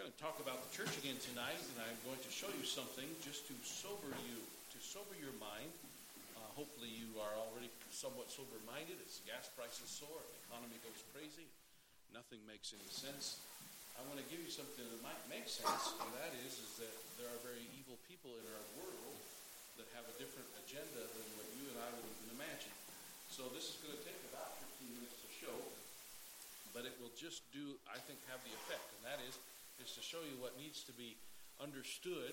going to talk about the church again tonight, and I'm going to show you something just to sober your mind. Hopefully you are already somewhat sober-minded as gas prices soar, the economy goes crazy, nothing makes any sense. I want to give you something that might make sense, and that is that there are very evil people in our world that have a different agenda than what you and I would even imagine. So this is going to take about 15 minutes to show, but it will just I think, have the effect, and that is to show you what needs to be understood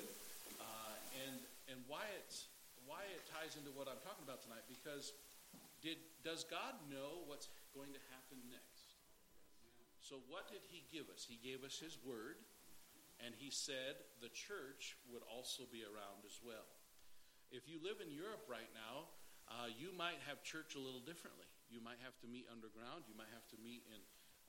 and why it ties into what I'm talking about tonight. Because does God know what's going to happen next? So what did He give us? He gave us His Word, and He said the church would also be around as well. If you live in Europe right now, you might have church a little differently. You might have to meet underground. You might have to meet in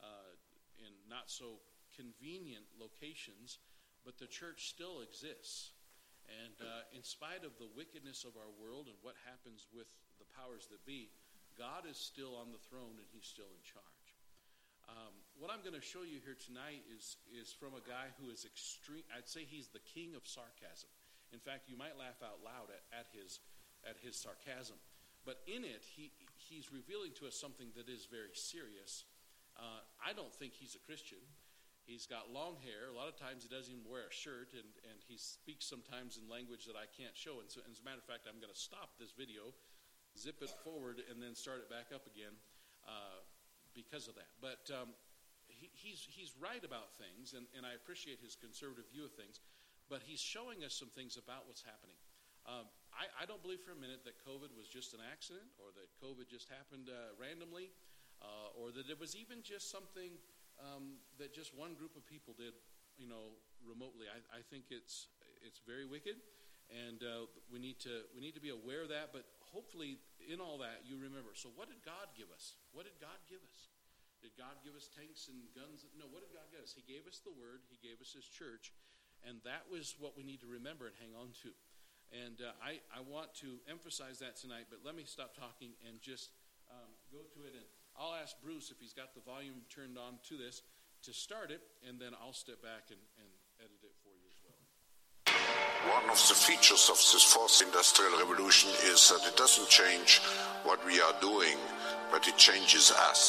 not so convenient locations, but the church still exists. And in spite of the wickedness of our world and what happens with the powers that be, God is still on the throne and He's still in charge. What I'm going to show you here tonight is from a guy who is extreme. I'd say he's the king of sarcasm. In fact, you might laugh out loud at his sarcasm. But in it, he's revealing to us something that is very serious. I don't think he's a Christian. He's got long hair. A lot of times he doesn't even wear a shirt, and he speaks sometimes in language that I can't show. And so, as a matter of fact, I'm going to stop this video, zip it forward, and then start it back up again because of that. But he's right about things, and I appreciate his conservative view of things. But he's showing us some things about what's happening. I don't believe for a minute that COVID was just an accident, or that COVID just happened randomly, or that it was even just something that just one group of people did, remotely. I think it's very wicked, and we need to be aware of that. But hopefully, in all that, you remember. So, what did God give us? What did God give us? Did God give us tanks and guns? No. What did God give us? He gave us the Word. He gave us His church, and that was what we need to remember and hang on to. And I want to emphasize that tonight. But let me stop talking and just go to it. And I'll ask Bruce if he's got the volume turned on to this to start it, and then I'll step back and edit it for you as well. One of the features of this fourth industrial revolution is that it doesn't change what we are doing, but it changes us.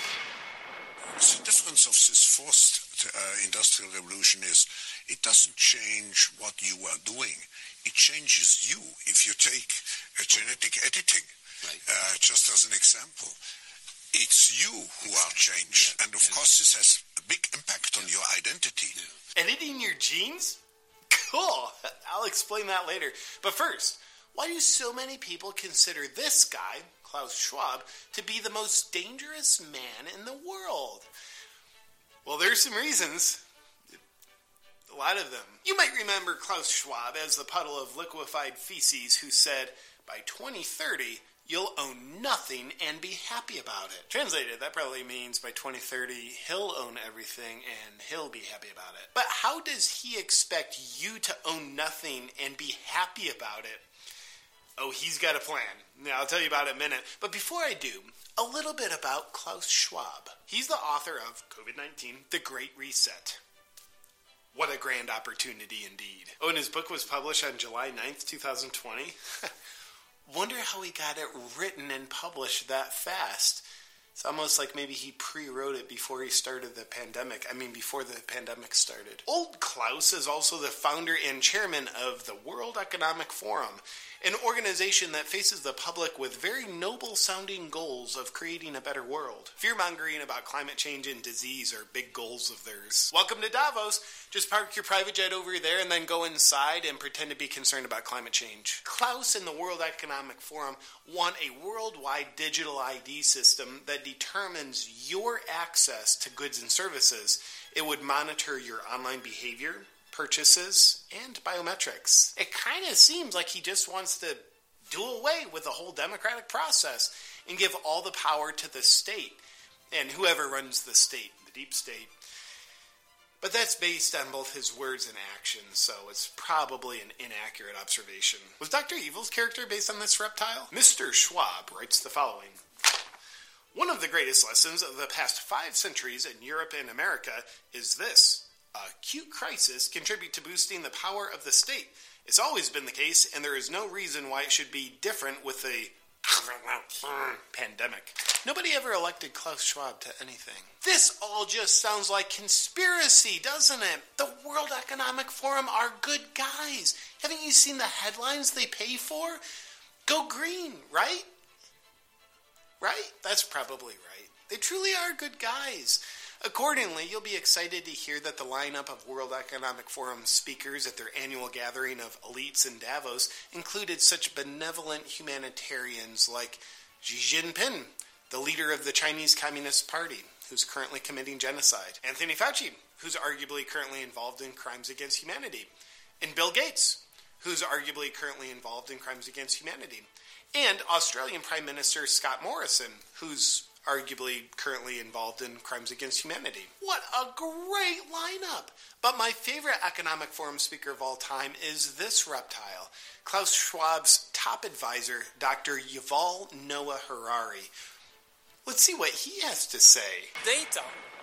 The difference of this fourth industrial revolution is it doesn't change what you are doing. It changes you. If you take genetic editing, right, just as an example, it's you who are changed. And of course, this has a big impact on your identity. Editing your genes? Cool. I'll explain that later. But first, why do so many people consider this guy, Klaus Schwab, to be the most dangerous man in the world? Well, there's some reasons. A lot of them. You might remember Klaus Schwab as the puddle of liquefied feces who said, by 2030, you'll own nothing and be happy about it. Translated, that probably means by 2030, he'll own everything and he'll be happy about it. But how does he expect you to own nothing and be happy about it? Oh, he's got a plan. Now, I'll tell you about it in a minute. But before I do, a little bit about Klaus Schwab. He's the author of COVID-19, The Great Reset. What a grand opportunity indeed. Oh, and his book was published on July 9th, 2020. Wonder how he got it written and published that fast. It's almost like maybe he pre-wrote it before he started the pandemic. Before the pandemic started. Old Klaus is also the founder and chairman of the World Economic Forum, an organization that faces the public with very noble-sounding goals of creating a better world. Fear-mongering about climate change and disease are big goals of theirs. Welcome to Davos. Just park your private jet over there and then go inside and pretend to be concerned about climate change. Klaus and the World Economic Forum want a worldwide digital ID system that determines your access to goods and services. It would monitor your online behavior, purchases, and biometrics. It kind of seems like he just wants to do away with the whole democratic process and give all the power to the state and whoever runs the state, the deep state. But that's based on both his words and actions, so it's probably an inaccurate observation. Was Dr. Evil's character based on this reptile? Mr. Schwab writes the following. One of the greatest lessons of the past 5 centuries in Europe and America is this. acute crisis contribute to boosting the power of the state. It's always been the case, and there is no reason why it should be different with a pandemic. Nobody ever elected Klaus Schwab to anything. This all just sounds like conspiracy, doesn't it? The World Economic Forum are good guys. Haven't you seen the headlines they pay for? Go green, right? Right? That's probably right. They truly are good guys. Accordingly, you'll be excited to hear that the lineup of World Economic Forum speakers at their annual gathering of elites in Davos included such benevolent humanitarians like Xi Jinping, the leader of the Chinese Communist Party, who's currently committing genocide, Anthony Fauci, who's arguably currently involved in crimes against humanity, and Bill Gates, who's arguably currently involved in crimes against humanity, and Australian Prime Minister Scott Morrison, who's arguably currently involved in crimes against humanity. What a great lineup! But my favorite Economic Forum speaker of all time is this reptile, Klaus Schwab's top advisor, Dr. Yuval Noah Harari. Let's see what he has to say. Data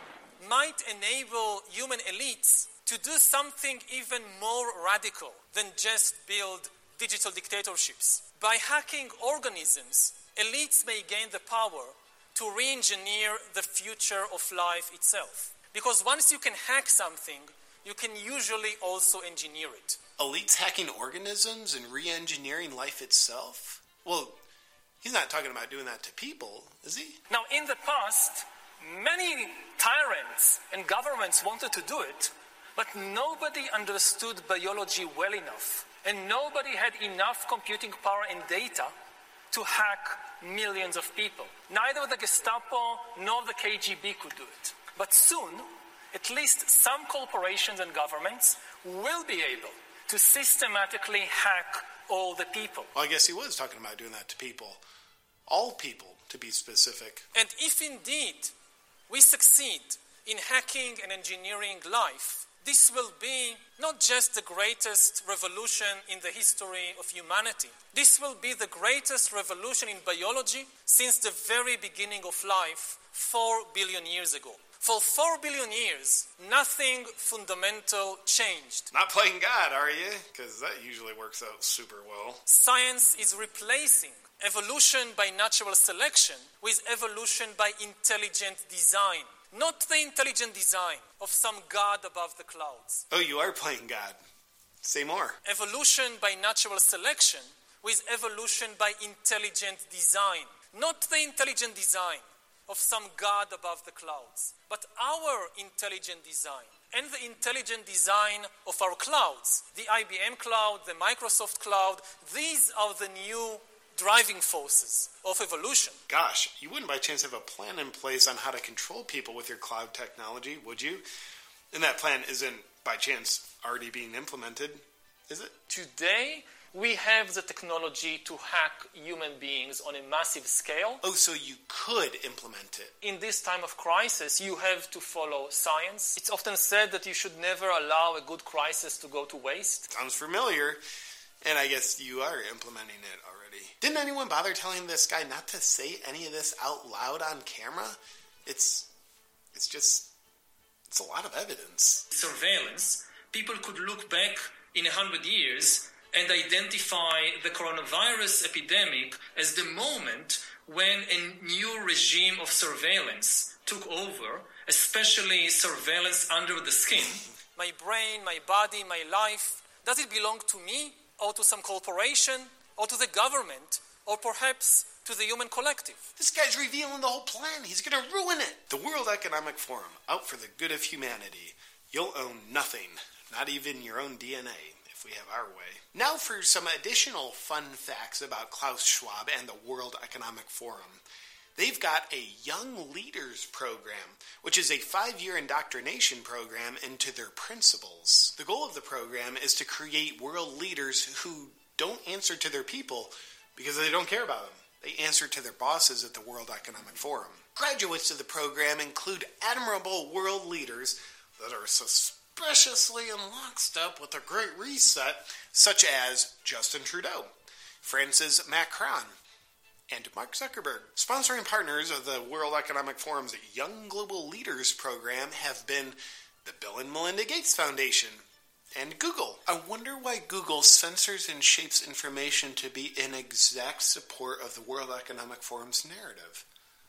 might enable human elites to do something even more radical than just build digital dictatorships. By hacking organisms, elites may gain the power to re-engineer the future of life itself. Because once you can hack something, you can usually also engineer it. Elites hacking organisms and re-engineering life itself? Well, he's not talking about doing that to people, is he? Now, in the past, many tyrants and governments wanted to do it, but nobody understood biology well enough, and nobody had enough computing power and data to hack millions of people. Neither the Gestapo nor the KGB could do it. But soon, at least some corporations and governments will be able to systematically hack all the people. Well, I guess he was talking about doing that to people. All people, to be specific. And if indeed we succeed in hacking and engineering life, this will be not just the greatest revolution in the history of humanity. This will be the greatest revolution in biology since the very beginning of life 4 billion years ago. For 4 billion years, nothing fundamental changed. Not playing God, are you? Because that usually works out super well. Science is replacing evolution by natural selection with evolution by intelligent design. Not the intelligent design of some god above the clouds. Oh, you are playing God. Say more. Evolution by natural selection with evolution by intelligent design. Not the intelligent design of some god above the clouds, but our intelligent design and the intelligent design of our clouds. The IBM cloud, the Microsoft cloud, these are the new driving forces of evolution. Gosh, you wouldn't by chance have a plan in place on how to control people with your cloud technology, would you? And that plan isn't by chance already being implemented, is it? Today, we have the technology to hack human beings on a massive scale. Oh, so you could implement it. In this time of crisis, you have to follow science. It's often said that you should never allow a good crisis to go to waste. Sounds familiar. And I guess you are implementing it already. Didn't anyone bother telling this guy not to say any of this out loud on camera? It's a lot of evidence. Surveillance. People could look back in 100 years and identify the coronavirus epidemic as the moment when a new regime of surveillance took over, especially surveillance under the skin. My brain, my body, my life, does it belong to me or to some corporation or to the government or perhaps to the human collective? This guy's revealing the whole plan. He's going to ruin it. The World Economic Forum, out for the good of humanity. You'll own nothing, not even your own DNA, if we have our way. Now for some additional fun facts about Klaus Schwab and the World Economic Forum. They've got a Young Leaders program, which is a 5-year indoctrination program into their principles. The goal of the program is to create world leaders who don't answer to their people because they don't care about them. They answer to their bosses at the World Economic Forum. Graduates of the program include admirable world leaders that are suspiciously in lockstep with the Great Reset, such as Justin Trudeau, Francis Macron, and Mark Zuckerberg. Sponsoring partners of the World Economic Forum's Young Global Leaders program have been the Bill and Melinda Gates Foundation, and Google. I wonder why Google censors and shapes information to be in exact support of the World Economic Forum's narrative.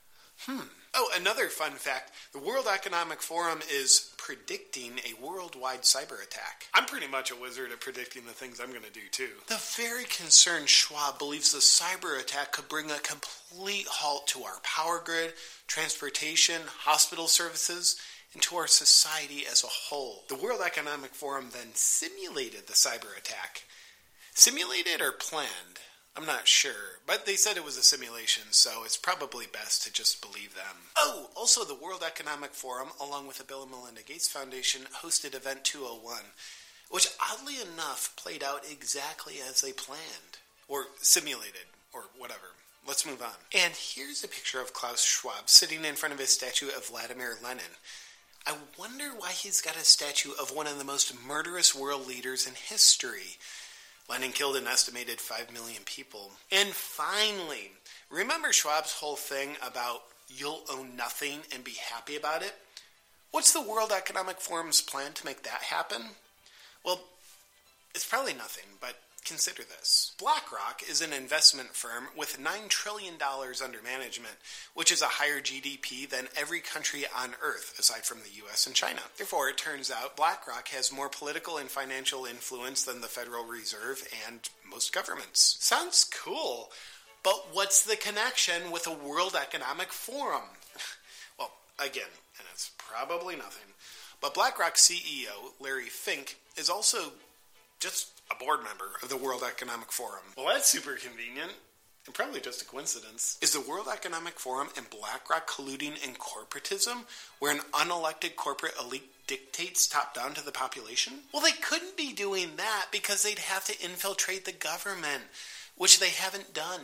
Oh, another fun fact. The World Economic Forum is predicting a worldwide cyber attack. I'm pretty much a wizard at predicting the things I'm going to do, too. The very concerned Schwab believes the cyber attack could bring a complete halt to our power grid, transportation, hospital services, and to our society as a whole. The World Economic Forum then simulated the cyber attack. Simulated or planned? I'm not sure, but they said it was a simulation, so it's probably best to just believe them. Oh, also the World Economic Forum, along with the Bill and Melinda Gates Foundation, hosted Event 201, which oddly enough played out exactly as they planned, or simulated, or whatever. Let's move on. And here's a picture of Klaus Schwab sitting in front of his statue of Vladimir Lenin. I wonder why he's got a statue of one of the most murderous world leaders in history. Lenin killed an estimated 5 million people. And finally, remember Schwab's whole thing about you'll own nothing and be happy about it? What's the World Economic Forum's plan to make that happen? Well, it's probably nothing, but consider this. BlackRock is an investment firm with $9 trillion under management, which is a higher GDP than every country on Earth, aside from the US and China. Therefore, it turns out BlackRock has more political and financial influence than the Federal Reserve and most governments. Sounds cool, but what's the connection with a World Economic Forum? Well, again, and it's probably nothing, but BlackRock CEO Larry Fink is also just a board member of the World Economic Forum. Well, that's super convenient. And probably just a coincidence. Is the World Economic Forum and BlackRock colluding in corporatism, where an unelected corporate elite dictates top-down to the population? Well, they couldn't be doing that because they'd have to infiltrate the government, which they haven't done.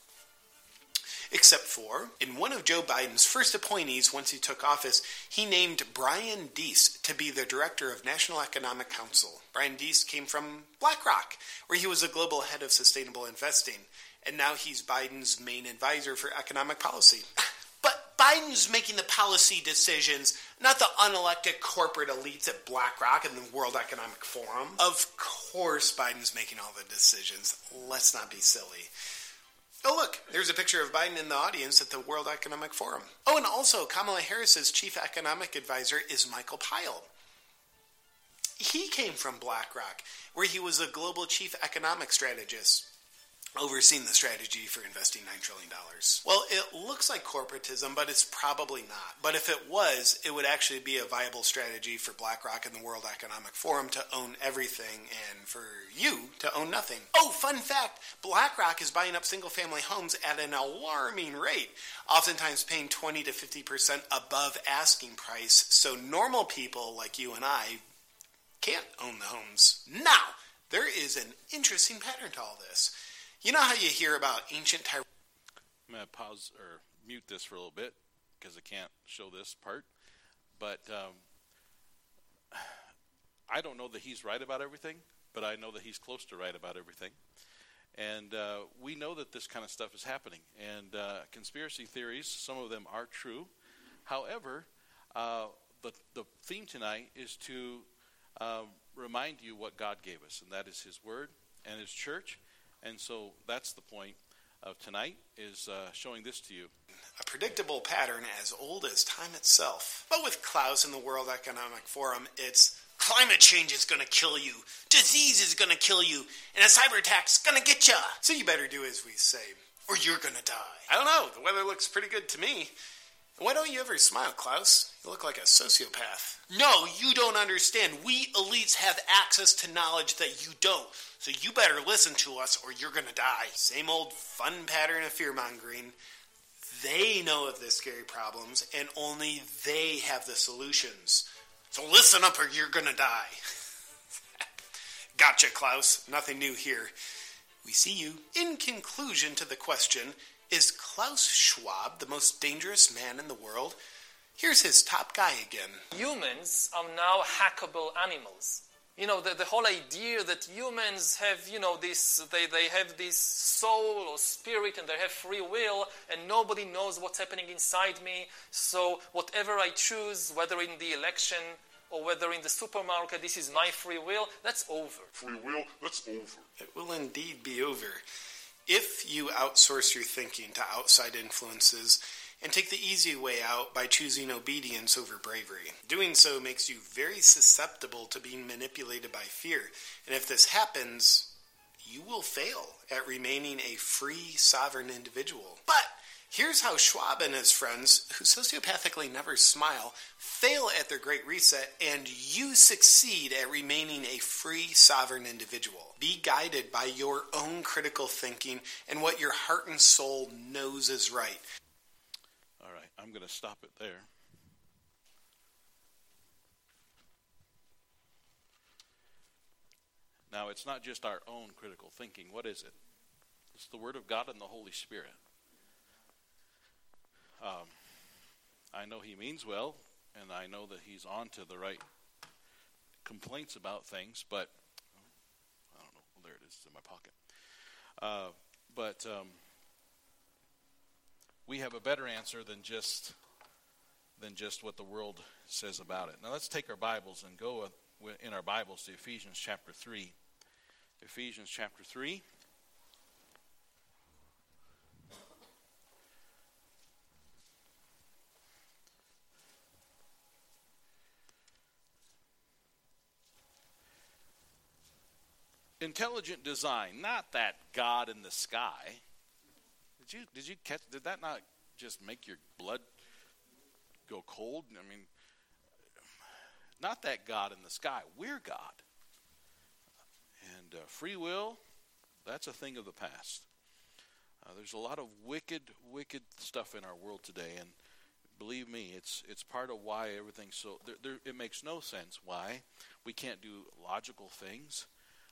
Except for, in one of Joe Biden's first appointees once he took office, he named Brian Deese to be the director of National Economic Council. Brian Deese came from BlackRock, where he was a global head of sustainable investing, and now he's Biden's main advisor for economic policy. But Biden's making the policy decisions, not the unelected corporate elites at BlackRock and the World Economic Forum. Of course Biden's making all the decisions. Let's not be silly. Oh, look, there's a picture of Biden in the audience at the World Economic Forum. Oh, and also, Kamala Harris's chief economic advisor is Michael Pyle. He came from BlackRock, where he was a global chief economic strategist, overseeing the strategy for investing $9 trillion. Well, it looks like corporatism, but it's probably not. But if it was, it would actually be a viable strategy for BlackRock and the World Economic Forum to own everything and for you to own nothing. Oh, fun fact, BlackRock is buying up single-family homes at an alarming rate, oftentimes paying 20 to 50% above asking price, so normal people like you and I can't own the homes. Now, there is an interesting pattern to all this. You know how you hear about ancient Tyrannical... I'm going to pause or mute this for a little bit because I can't show this part. But I don't know that he's right about everything, but I know that he's close to right about everything. And we know that this kind of stuff is happening. And conspiracy theories, some of them are true. However, the theme tonight is to remind you what God gave us, and that is His Word and His church. And so that's the point of tonight, is showing this to you. A predictable pattern as old as time itself. But with Klaus and the World Economic Forum, it's climate change is going to kill you, disease is going to kill you, and a cyber attack's going to get you. So you better do as we say, or you're going to die. I don't know, the weather looks pretty good to me. Why don't you ever smile, Klaus? You look like a sociopath. No, you don't understand. We elites have access to knowledge that you don't. So you better listen to us or you're going to die. Same old fun pattern of fear-mongering. They know of the scary problems and only they have the solutions. So listen up or you're going to die. Gotcha, Klaus. Nothing new here. We see you. In conclusion to the question, is Klaus Schwab the most dangerous man in the world? Here's his top guy again. Humans are now hackable animals. You know, the whole idea that humans have, they have this soul or spirit and they have free will and nobody knows what's happening inside me. So whatever I choose, whether in the election or whether in the supermarket this is my free will, that's over. Free will, that's over. It will indeed be over. If you outsource your thinking to outside influences and take the easy way out by choosing obedience over bravery. Doing so makes you very susceptible to being manipulated by fear. And if this happens, you will fail at remaining a free, sovereign individual. But here's how Schwab and his friends, who sociopathically never smile, fail at their great reset, and you succeed at remaining a free, sovereign individual. Be guided by your own critical thinking and what your heart and soul knows is right. All right, I'm going to stop it there. Now, it's not just our own critical thinking. What is it? It's the Word of God and the Holy Spirit. I know he means well, and I know that he's on to the right complaints about things, but I don't know. Well, there it is. It's in my pocket. But we have a better answer than just what the world says about it. Now let's take our Bibles and go in our Bibles to Ephesians chapter 3. Ephesians chapter 3. Intelligent design, not that God in the sky. Did you catch? Did that not just make your blood go cold? I mean, not that God in the sky. We're God. And free will, that's a thing of the past. There's a lot of wicked stuff in our world today, and believe me, it's part of why everything's so. It makes no sense why we can't do logical things.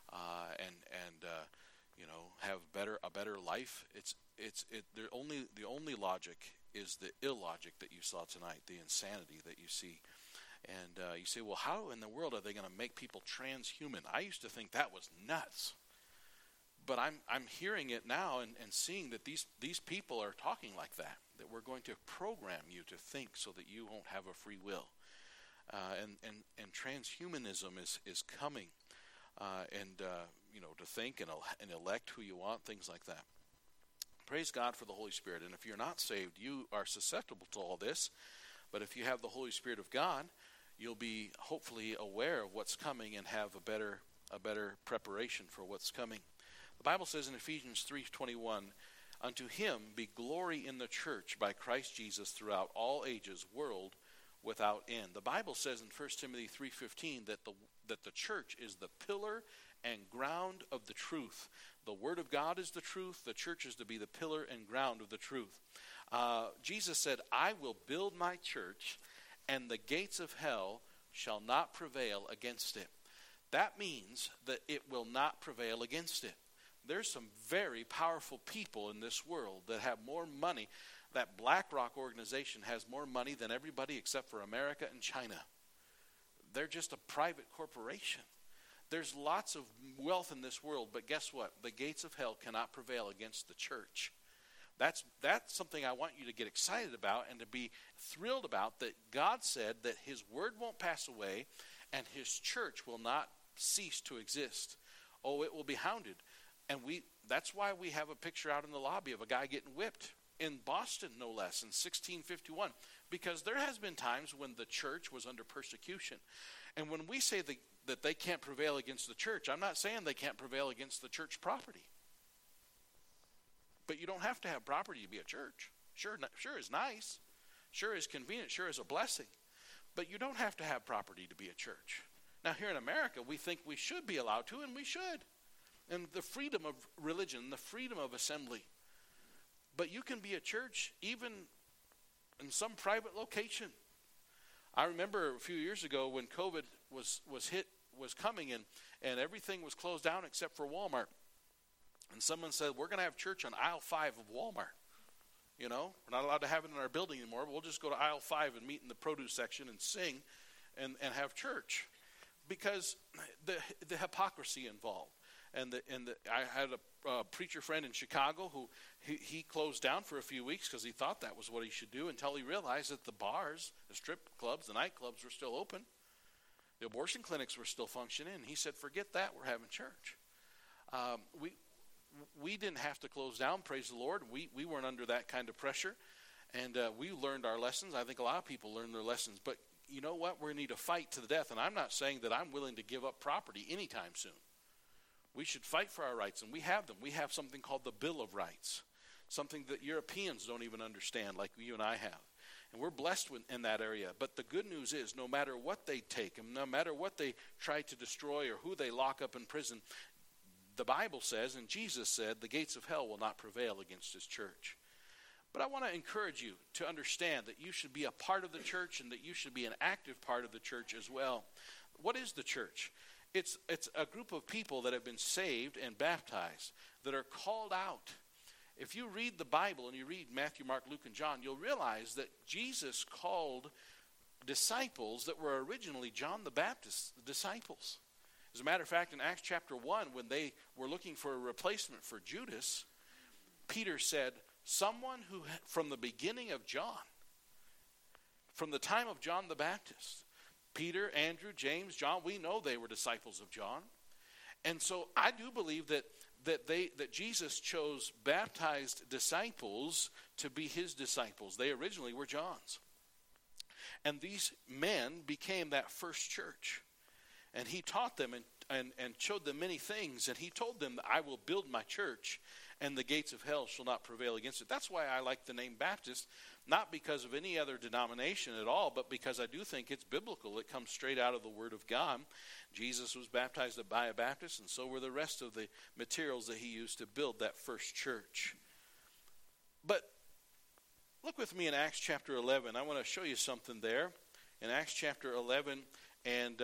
Have a better life. The only logic is the illogic that you saw tonight, the insanity that you see. And you say, well, how in the world are they going to make people transhuman? I used to think that was nuts. But I'm hearing it now and seeing that these people are talking like that we're going to program you to think so that you won't have a free will. And transhumanism is coming. To think and elect who you want, things like that. Praise God for the Holy Spirit. And if you're not saved, you are susceptible to all this. But if you have the Holy Spirit of God, you'll be hopefully aware of what's coming and have a better preparation for what's coming. The Bible says in Ephesians 3:21, unto him be glory in the church by Christ Jesus throughout all ages, world without end. The Bible says in 1 Timothy 3:15 that the church is the pillar and ground of the truth. The Word of God is the truth. The church is to be the pillar and ground of the truth. Jesus said, I will build my church, and the gates of hell shall not prevail against it. That means that it will not prevail against it. There's some very powerful people in this world that have more money. That BlackRock organization has more money than everybody except for America and China. They're just a private corporation. There's lots of wealth in this world, but guess what? The gates of hell cannot prevail against the church. That's something I want you to get excited about and to be thrilled about, that God said that his word won't pass away and his church will not cease to exist. Oh, it will be hounded. And that's why we have a picture out in the lobby of a guy getting whipped in Boston, no less, in 1651. Because there has been times when the church was under persecution. And when we say that they can't prevail against the church, I'm not saying they can't prevail against the church property. But you don't have to have property to be a church. Sure is nice. Sure is convenient. Sure is a blessing. But you don't have to have property to be a church. Now, here in America, we think we should be allowed to, and we should. And the freedom of religion, the freedom of assembly. But you can be a church even in some private location. I remember a few years ago when COVID was coming and everything was closed down except for Walmart. And someone said, we're going to have church on aisle 5 of Walmart. We're not allowed to have it in our building anymore. We'll just go to aisle 5 and meet in the produce section and sing and have church. Because the hypocrisy involved. I had a preacher friend in Chicago who he closed down for a few weeks because he thought that was what he should do, until he realized that the bars, the strip clubs, the nightclubs were still open. The abortion clinics were still functioning. He said, forget that, we're having church. We didn't have to close down, praise the Lord. We weren't under that kind of pressure. And we learned our lessons. I think a lot of people learned their lessons. But you know what? We're going to need to fight to the death. And I'm not saying that I'm willing to give up property anytime soon. We should fight for our rights, and we have them. We have something called the Bill of Rights, something that Europeans don't even understand like you and I have. And we're blessed in that area. But the good news is no matter what they take, and no matter what they try to destroy or who they lock up in prison, the Bible says, and Jesus said, the gates of hell will not prevail against his church. But I want to encourage you to understand that you should be a part of the church and that you should be an active part of the church as well. What is the church? It's a group of people that have been saved and baptized, that are called out. If you read the Bible and you read Matthew, Mark, Luke, and John, you'll realize that Jesus called disciples that were originally John the Baptist's disciples. As a matter of fact, in Acts chapter 1, when they were looking for a replacement for Judas, Peter said, someone who, from the beginning of John, from the time of John the Baptist, Peter, Andrew, James, John, we know they were disciples of John. And so I do believe that Jesus chose baptized disciples to be his disciples. They originally were John's. And these men became that first church. And he taught them and showed them many things. And he told them that I will build my church and the gates of hell shall not prevail against it. That's why I like the name Baptist, not because of any other denomination at all, but because I do think it's biblical. It comes straight out of the Word of God. Jesus was baptized by a Baptist, and so were the rest of the materials that he used to build that first church. But look with me in Acts chapter 11. I want to show you something there. In Acts chapter 11 and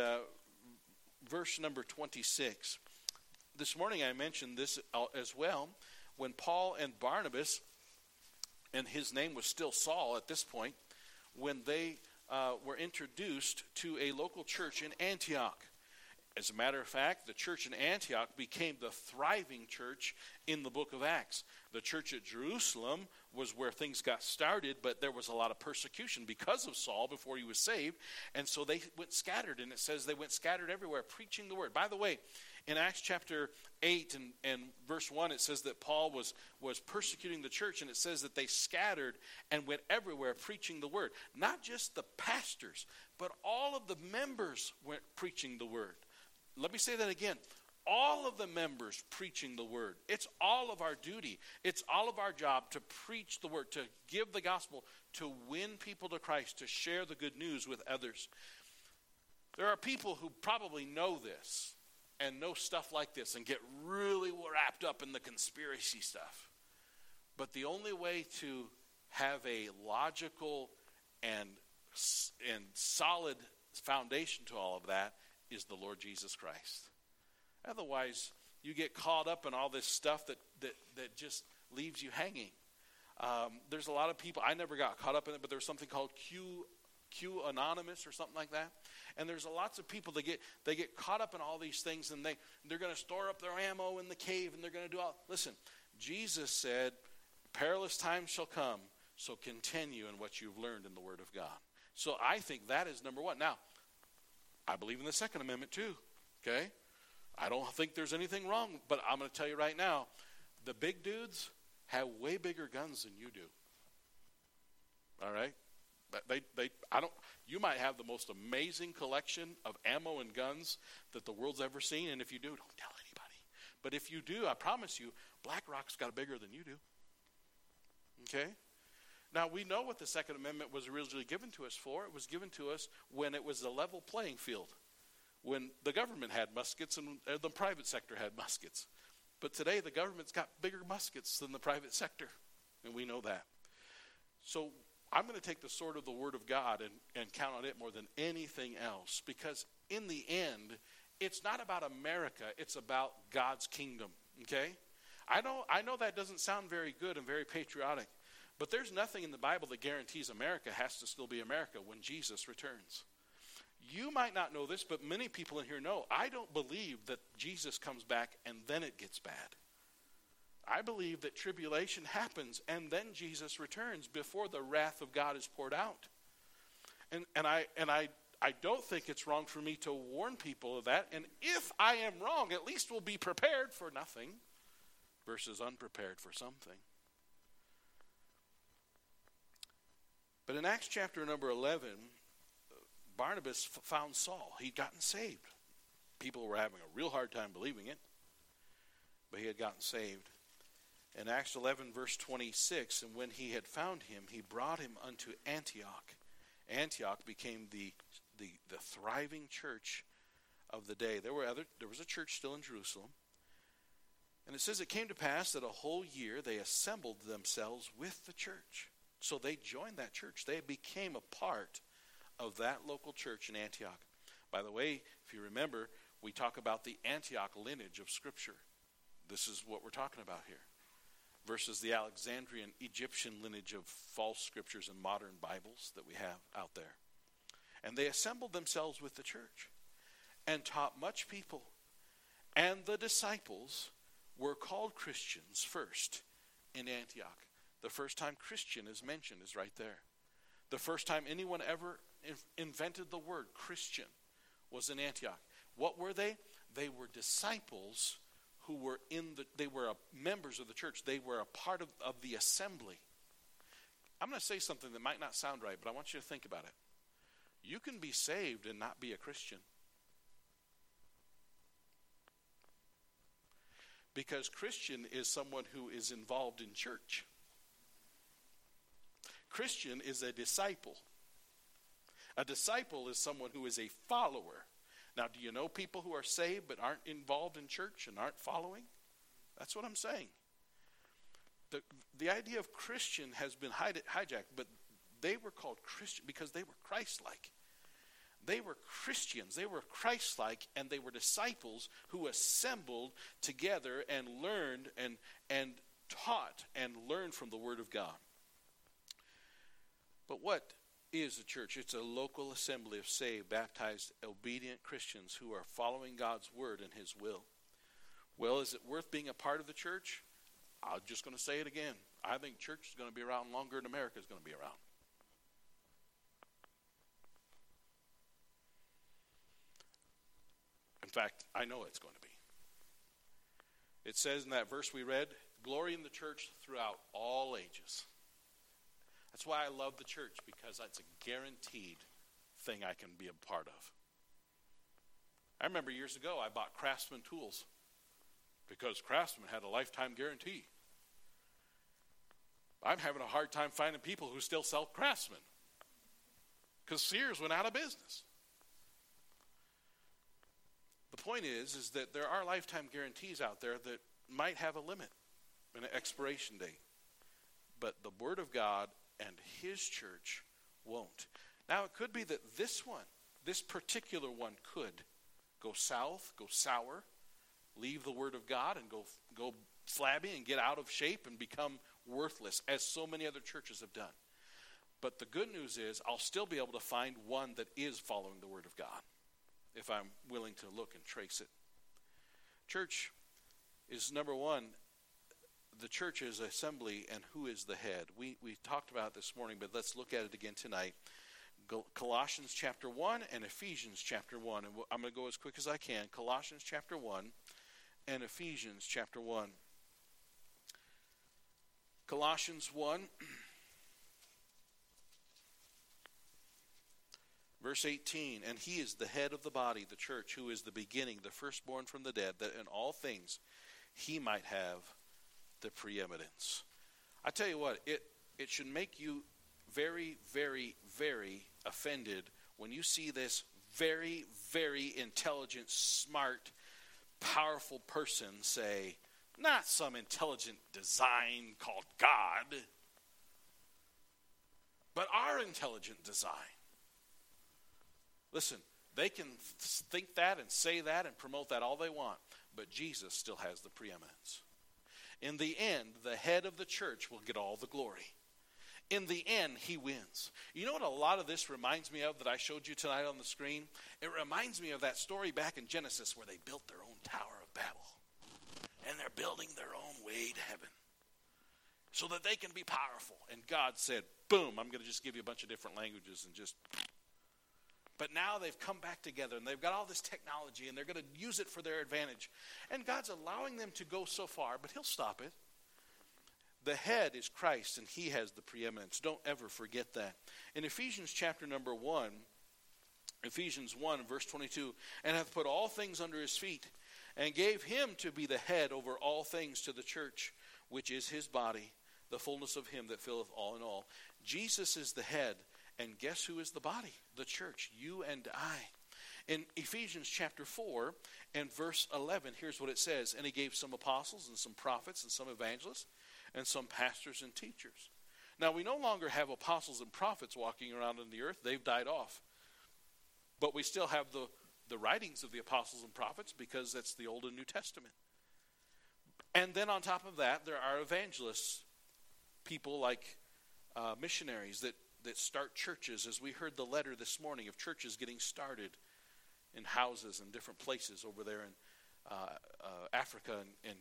verse number 26. This morning I mentioned this as well. When Paul and Barnabas, and his name was still Saul at this point, when they were introduced to a local church in Antioch. As a matter of fact, the church in Antioch became the thriving church in the book of Acts. The church at Jerusalem was where things got started, but there was a lot of persecution because of Saul before he was saved. And so they went scattered, and it says they went scattered everywhere, preaching the word. By the way, in Acts chapter 8 and verse 1, it says that Paul was persecuting the church, and it says that they scattered and went everywhere preaching the word. Not just the pastors, but all of the members went preaching the word. Let me say that again. All of the members preaching the word. It's all of our duty. It's all of our job to preach the word, to give the gospel, to win people to Christ, to share the good news with others. There are people who probably know this and know stuff like this and get really wrapped up in the conspiracy stuff. But the only way to have a logical and solid foundation to all of that is the Lord Jesus Christ. Otherwise, you get caught up in all this stuff that just leaves you hanging. There's a lot of people, I never got caught up in it, but there's something called Q Anonymous or something like that. And there's lots of people that get caught up in all these things, and they're going to store up their ammo in the cave, and they're going to do all. Listen, Jesus said, perilous times shall come, so continue in what you've learned in the Word of God. So I think that is number one. Now, I believe in the Second Amendment too, okay? I don't think there's anything wrong, but I'm going to tell you right now, the big dudes have way bigger guns than you do. All right? You might have the most amazing collection of ammo and guns that the world's ever seen, and if you do, don't tell anybody. But if you do, I promise you, BlackRock's got bigger than you do. Okay? Now, we know what the Second Amendment was originally given to us for. It was given to us when it was a level playing field, when the government had muskets and the private sector had muskets. But today, the government's got bigger muskets than the private sector, and we know that. So I'm going to take the sword of the Word of God and count on it more than anything else, because in the end, it's not about America, it's about God's kingdom, okay? I know that doesn't sound very good and very patriotic, but there's nothing in the Bible that guarantees America has to still be America when Jesus returns. You might not know this, but many people in here know. I don't believe that Jesus comes back and then it gets bad. I believe that tribulation happens and then Jesus returns before the wrath of God is poured out. And I I don't think it's wrong for me to warn people of that. And if I am wrong, at least we'll be prepared for nothing versus unprepared for something. But in Acts chapter number 11, Barnabas found Saul. He'd gotten saved. People were having a real hard time believing it, but he had gotten saved. In Acts 11, verse 26, and when he had found him, he brought him unto Antioch. Antioch became the thriving church of the day. There was a church still in Jerusalem. And it says it came to pass that a whole year they assembled themselves with the church. So they joined that church. They became a part of that local church in Antioch. By the way, if you remember, we talk about the Antioch lineage of Scripture. This is what we're talking about here. Versus the Alexandrian Egyptian lineage of false scriptures and modern Bibles that we have out there. And they assembled themselves with the church and taught much people. And the disciples were called Christians first in Antioch. The first time Christian is mentioned is right there. The first time anyone ever invented the word Christian was in Antioch. What were they? They were disciples who were they were members of the church. They were a part of the assembly. I'm going to say something that might not sound right, but I want you to think about it. You can be saved and not be a Christian. Because Christian is someone who is involved in church. Christian is a disciple. A disciple is someone who is a follower. Now, do you know people who are saved but aren't involved in church and aren't following? That's what I'm saying. The idea of Christian has been hijacked, but they were called Christian because they were Christ-like. They were Christians. They were Christ-like, and they were disciples who assembled together and learned and taught and learned from the Word of God. But what is a church? It's a local assembly of saved, baptized, obedient Christians who are following God's Word and His will. Well, is it worth being a part of the church? I'm just going to say it again. I think church is going to be around longer than America is going to be around. In fact, I know it's going to be. It says in that verse we read, glory in the church throughout all ages. That's why I love the church, because it's a guaranteed thing I can be a part of. I remember years ago I bought Craftsman tools because Craftsman had a lifetime guarantee. I'm having a hard time finding people who still sell Craftsman because Sears went out of business. The point is that there are lifetime guarantees out there that might have a limit, an expiration date. But the Word of God and His church won't. Now, it could be that this particular one could go south, go sour, leave the Word of God and go flabby and get out of shape and become worthless, as so many other churches have done. But the good news is I'll still be able to find one that is following the Word of God if I'm willing to look and trace it. Church is, number one, the church is assembly, and who is the head? We talked about it this morning, but let's look at it again tonight. Colossians chapter 1 and Ephesians chapter 1. And I'm going to go as quick as I can. Colossians chapter 1 and Ephesians chapter 1. Colossians 1, verse 18. And He is the head of the body, the church, who is the beginning, the firstborn from the dead, that in all things He might have the preeminence. I tell you what, it should make you very, very, very offended when you see this very, very intelligent, smart, powerful person say, not some intelligent design called God, but our intelligent design. Listen, they can think that and say that and promote that all they want, but Jesus still has the preeminence. In the end, the head of the church will get all the glory. In the end, He wins. You know what a lot of this reminds me of that I showed you tonight on the screen? It reminds me of that story back in Genesis where they built their own Tower of Babel. And they're building their own way to heaven so that they can be powerful. And God said, boom, I'm going to just give you a bunch of different languages and just But now they've come back together and they've got all this technology and they're going to use it for their advantage. And God's allowing them to go so far, but he'll stop it. The head is Christ and he has the preeminence. Don't ever forget that. In Ephesians chapter number 1, Ephesians 1 verse 22, and hath put all things under his feet and gave him to be the head over all things to the church, which is his body, the fullness of him that filleth all in all. Jesus is the head, and guess who is the body? The church, you and I. In Ephesians chapter 4 and verse 11, here's what it says. And he gave some apostles and some prophets and some evangelists and some pastors and teachers. Now we no longer have apostles and prophets walking around on the earth. They've died off. But we still have the writings of the apostles and prophets because that's the Old and New Testament. And then on top of that, there are evangelists, people like missionaries that start churches, as we heard the letter this morning of churches getting started in houses and different places over there in Africa and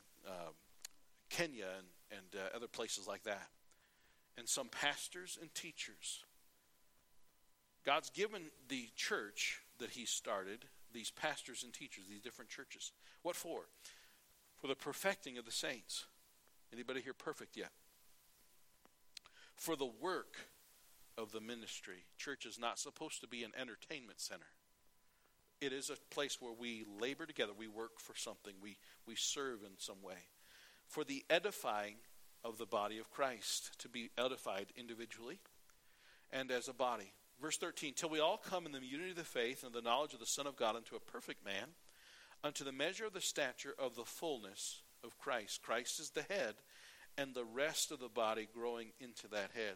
Kenya and other places like that. And some pastors and teachers. God's given the church that he started, these pastors and teachers, these different churches. What for? For the perfecting of the saints. Anybody here perfect yet? For the work of the ministry. Church is not supposed to be an entertainment center. It is a place where we labor together. We work for something. We serve in some way. For the edifying of the body of Christ. To be edified individually and as a body. Verse 13, till we all come in the unity of the faith and the knowledge of the Son of God unto a perfect man, unto the measure of the stature of the fullness of Christ. Christ is the head, and the rest of the body growing into that head.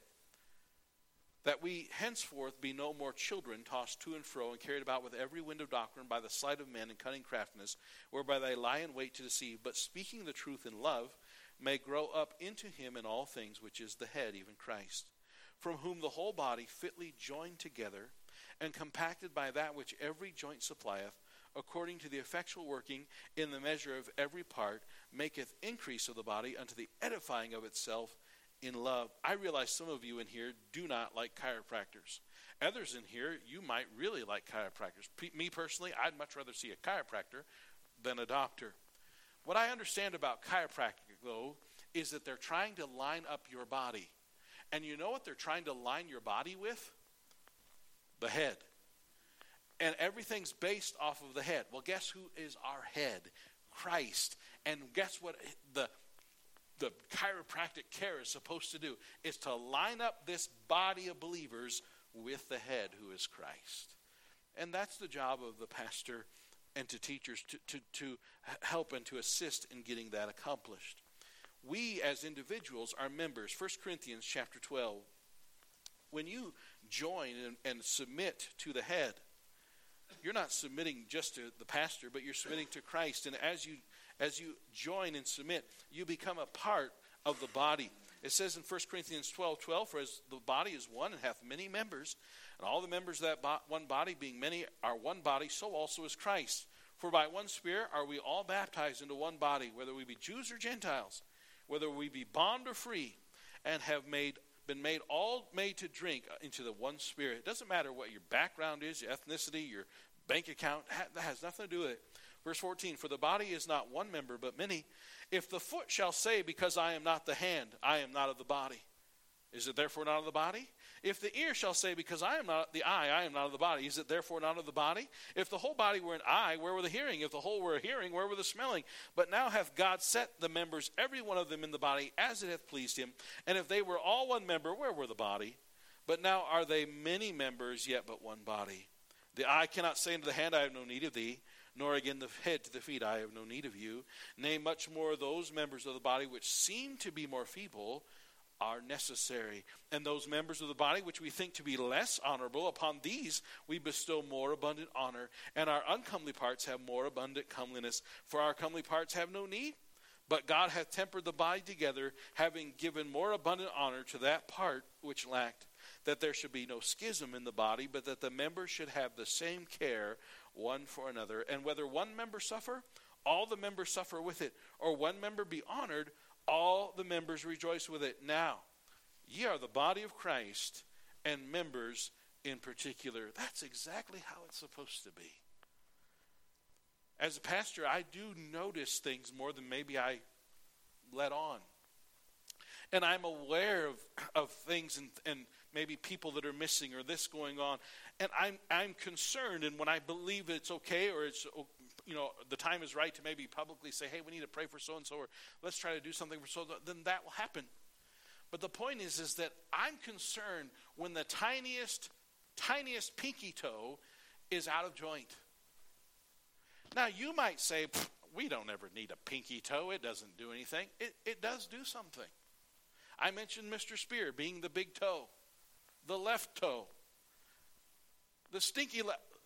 That we henceforth be no more children, tossed to and fro, and carried about with every wind of doctrine by the sleight of men and cunning craftiness, whereby they lie in wait to deceive, but speaking the truth in love, may grow up into him in all things, which is the head, even Christ. From whom the whole body fitly joined together and compacted by that which every joint supplieth, according to the effectual working in the measure of every part, maketh increase of the body unto the edifying of itself in love. I realize some of you in here do not like chiropractors. Others in here, you might really like chiropractors. Me personally, I'd much rather see a chiropractor than a doctor. What I understand about chiropractic, though, is that they're trying to line up your body. And you know what they're trying to line your body with? The head. And everything's based off of the head. Well, guess who is our head? Christ. And guess what the chiropractic care is supposed to do? Is to line up this body of believers with the head, who is Christ. And that's the job of the pastor and to teachers to help and to assist in getting that accomplished. We as individuals are members. 1 Corinthians chapter 12. When you join and submit to the head, you're not submitting just to the pastor, but you're submitting to Christ. And as you join and submit, you become a part of the body. It says in 1 Corinthians 12:12, for as the body is one and hath many members, and all the members of that one body being many are one body, so also is Christ. For by one Spirit are we all baptized into one body, whether we be Jews or Gentiles, whether we be bond or free, and have been made to drink into the one Spirit. It doesn't matter what your background is, your ethnicity, your bank account. That has nothing to do with it. Verse 14, for the body is not one member, but many. If the foot shall say, because I am not the hand, I am not of the body, is it therefore not of the body? If the ear shall say, because I am not the eye, I am not of the body, is it therefore not of the body? If the whole body were an eye, where were the hearing? If the whole were a hearing, where were the smelling? But now hath God set the members, every one of them in the body, as it hath pleased him. And if they were all one member, where were the body? But now are they many members, yet but one body. The eye cannot say unto the hand, I have no need of thee, nor again the head to the feet, I have no need of you. Nay, much more those members of the body which seem to be more feeble are necessary. And those members of the body which we think to be less honorable, upon these we bestow more abundant honor. And our uncomely parts have more abundant comeliness. For our comely parts have no need, but God hath tempered the body together, having given more abundant honor to that part which lacked, that there should be no schism in the body, but that the members should have the same care one for another. And whether one member suffer, all the members suffer with it, or one member be honored, all the members rejoice with it. Now, ye are the body of Christ, and members in particular, that's exactly how it's supposed to be. As a pastor, I do notice things more than maybe I let on. And I'm aware of things and maybe people that are missing or this going on. And I'm concerned, and when I believe it's okay or it's, the time is right to maybe publicly say, hey, we need to pray for so-and-so, or let's try to do something for so-and-so, then that will happen. But the point is that I'm concerned when the tiniest pinky toe is out of joint. Now, you might say, we don't ever need a pinky toe. It doesn't do anything. It does do something. I mentioned Mr. Spear being the big toe, the left toe, the stinky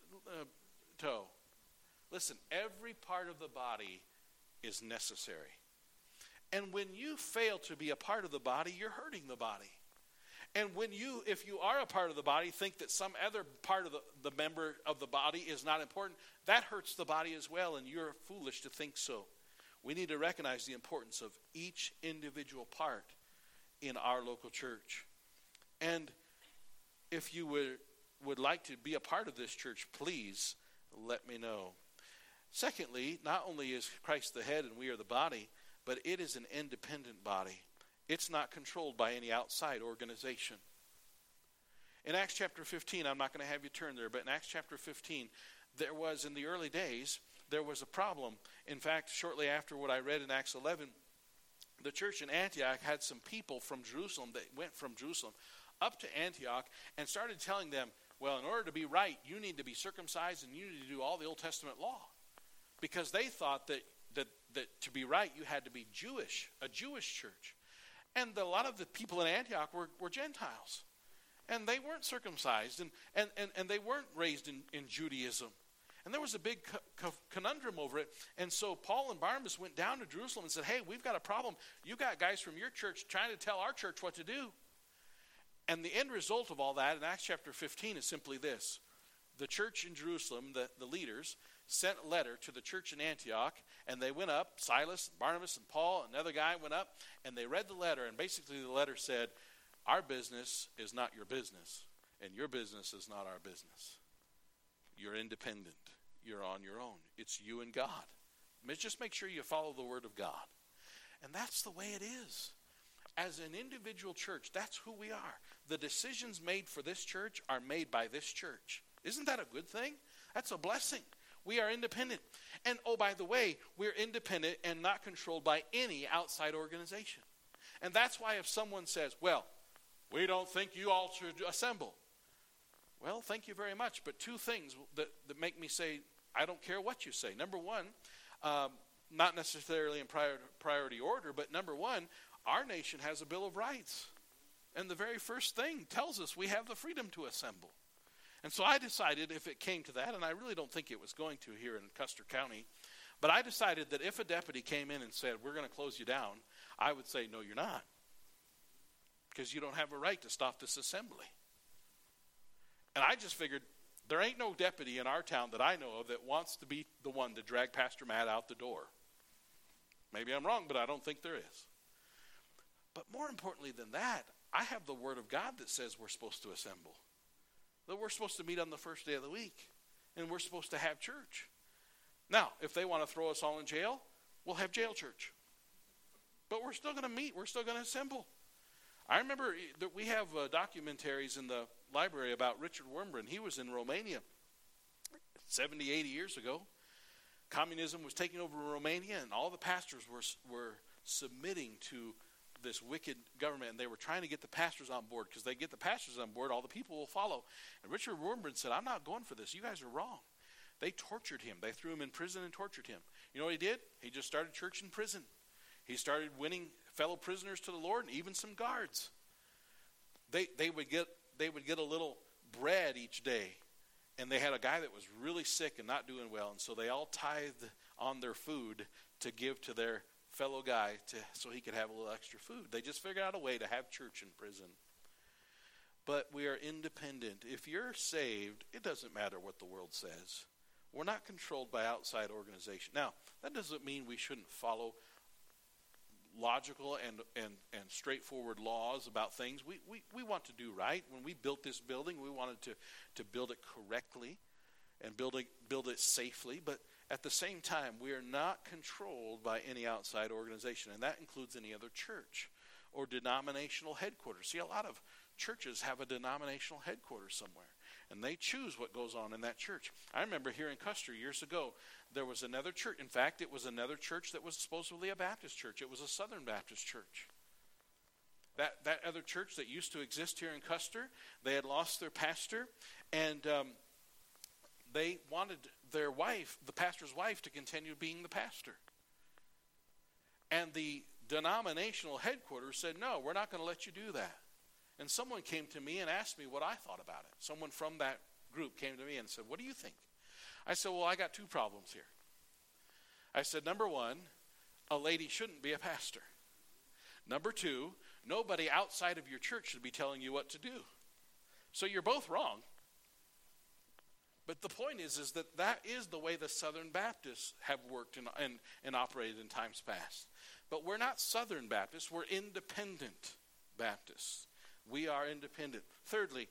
toe. Listen, every part of the body is necessary. And when you fail to be a part of the body, you're hurting the body. And when if you are a part of the body, think that some other part of the member of the body is not important, that hurts the body as well, and you're foolish to think so. We need to recognize the importance of each individual part in our local church. And if you would like to be a part of this church, please let me know. Secondly, not only is Christ the head and we are the body, but it is an independent body. It's not controlled by any outside organization. In Acts chapter 15, I'm not going to have you turn there, but in Acts chapter 15, in the early days, there was a problem. In fact, shortly after what I read in Acts 11, the church in Antioch had some people from Jerusalem that went from Jerusalem up to Antioch and started telling them, well, in order to be right, you need to be circumcised and you need to do all the Old Testament law. Because they thought that to be right, you had to be Jewish, a Jewish church. And a lot of the people in Antioch were Gentiles. And they weren't circumcised, and they weren't raised in Judaism. And there was a big conundrum over it. And so Paul and Barnabas went down to Jerusalem and said, hey, we've got a problem. You got guys from your church trying to tell our church what to do. And the end result of all that in Acts chapter 15 is simply this. The church in Jerusalem, the leaders, sent a letter to the church in Antioch, and they went up, Silas, Barnabas, and Paul, another guy went up, and they read the letter, and basically the letter said, our business is not your business, and your business is not our business. You're independent. You're on your own. It's you and God. Just make sure you follow the word of God. And that's the way it is. As an individual church, that's who we are. The decisions made for this church are made by this church. Isn't that a good thing? That's a blessing. We are independent. And oh, by the way, we're independent and not controlled by any outside organization. And that's why if someone says, well, we don't think you all should assemble. Well, thank you very much. But two things that make me say, I don't care what you say. Number one, not necessarily in priority order, but number one, our nation has a Bill of Rights. And the very first thing tells us we have the freedom to assemble. And so I decided if it came to that, and I really don't think it was going to here in Custer County, but I decided that if a deputy came in and said, we're going to close you down, I would say, no, you're not. Because you don't have a right to stop this assembly. And I just figured there ain't no deputy in our town that I know of that wants to be the one to drag Pastor Matt out the door. Maybe I'm wrong, but I don't think there is. But more importantly than that, I have the Word of God that says we're supposed to assemble. That we're supposed to meet on the first day of the week. And we're supposed to have church. Now, if they want to throw us all in jail, we'll have jail church. But we're still going to meet. We're still going to assemble. I remember that we have documentaries in the library about Richard Wurmbrand. He was in Romania 70, 80 years ago. Communism was taking over Romania, and all the pastors were submitting to this wicked government, and they were trying to get the pastors on board, because they get the pastors on board, all the people will follow. And Richard Wurmbrand said, I'm not going for this. You guys are wrong. They tortured him. They threw him in prison and tortured him. You know what he did? He just started church in prison. He started winning fellow prisoners to the Lord, and even some guards. They would get a little bread each day, and they had a guy that was really sick and not doing well, and so they all tithed on their food to give to their fellow guy so he could have a little extra food. They just figured out a way to have church in prison. But we are independent. If you're saved, it doesn't matter what the world says. We're not controlled by outside organization. Now, that doesn't mean we shouldn't follow logical and straightforward laws about things. We want to do right. When we built this building, we wanted to build it correctly and build it safely. But at the same time, we are not controlled by any outside organization, and that includes any other church or denominational headquarters. See, a lot of churches have a denominational headquarters somewhere, and they choose what goes on in that church. I remember here in Custer years ago, there was another church. In fact, it was another church that was supposedly a Baptist church. It was a Southern Baptist church. That other church that used to exist here in Custer, they had lost their pastor, and they wanted their wife, the pastor's wife, to continue being the pastor. And the denominational headquarters said, no, we're not going to let you do that. And someone came to me and asked me what I thought about it. Someone from that group came to me and said, what do you think? I said, well, I got two problems here. I said, number one, a lady shouldn't be a pastor. Number two, nobody outside of your church should be telling you what to do. So you're both wrong. But the point is that is the way the Southern Baptists have worked and operated in times past. But we're not Southern Baptists. We're independent Baptists. We are independent. Thirdly,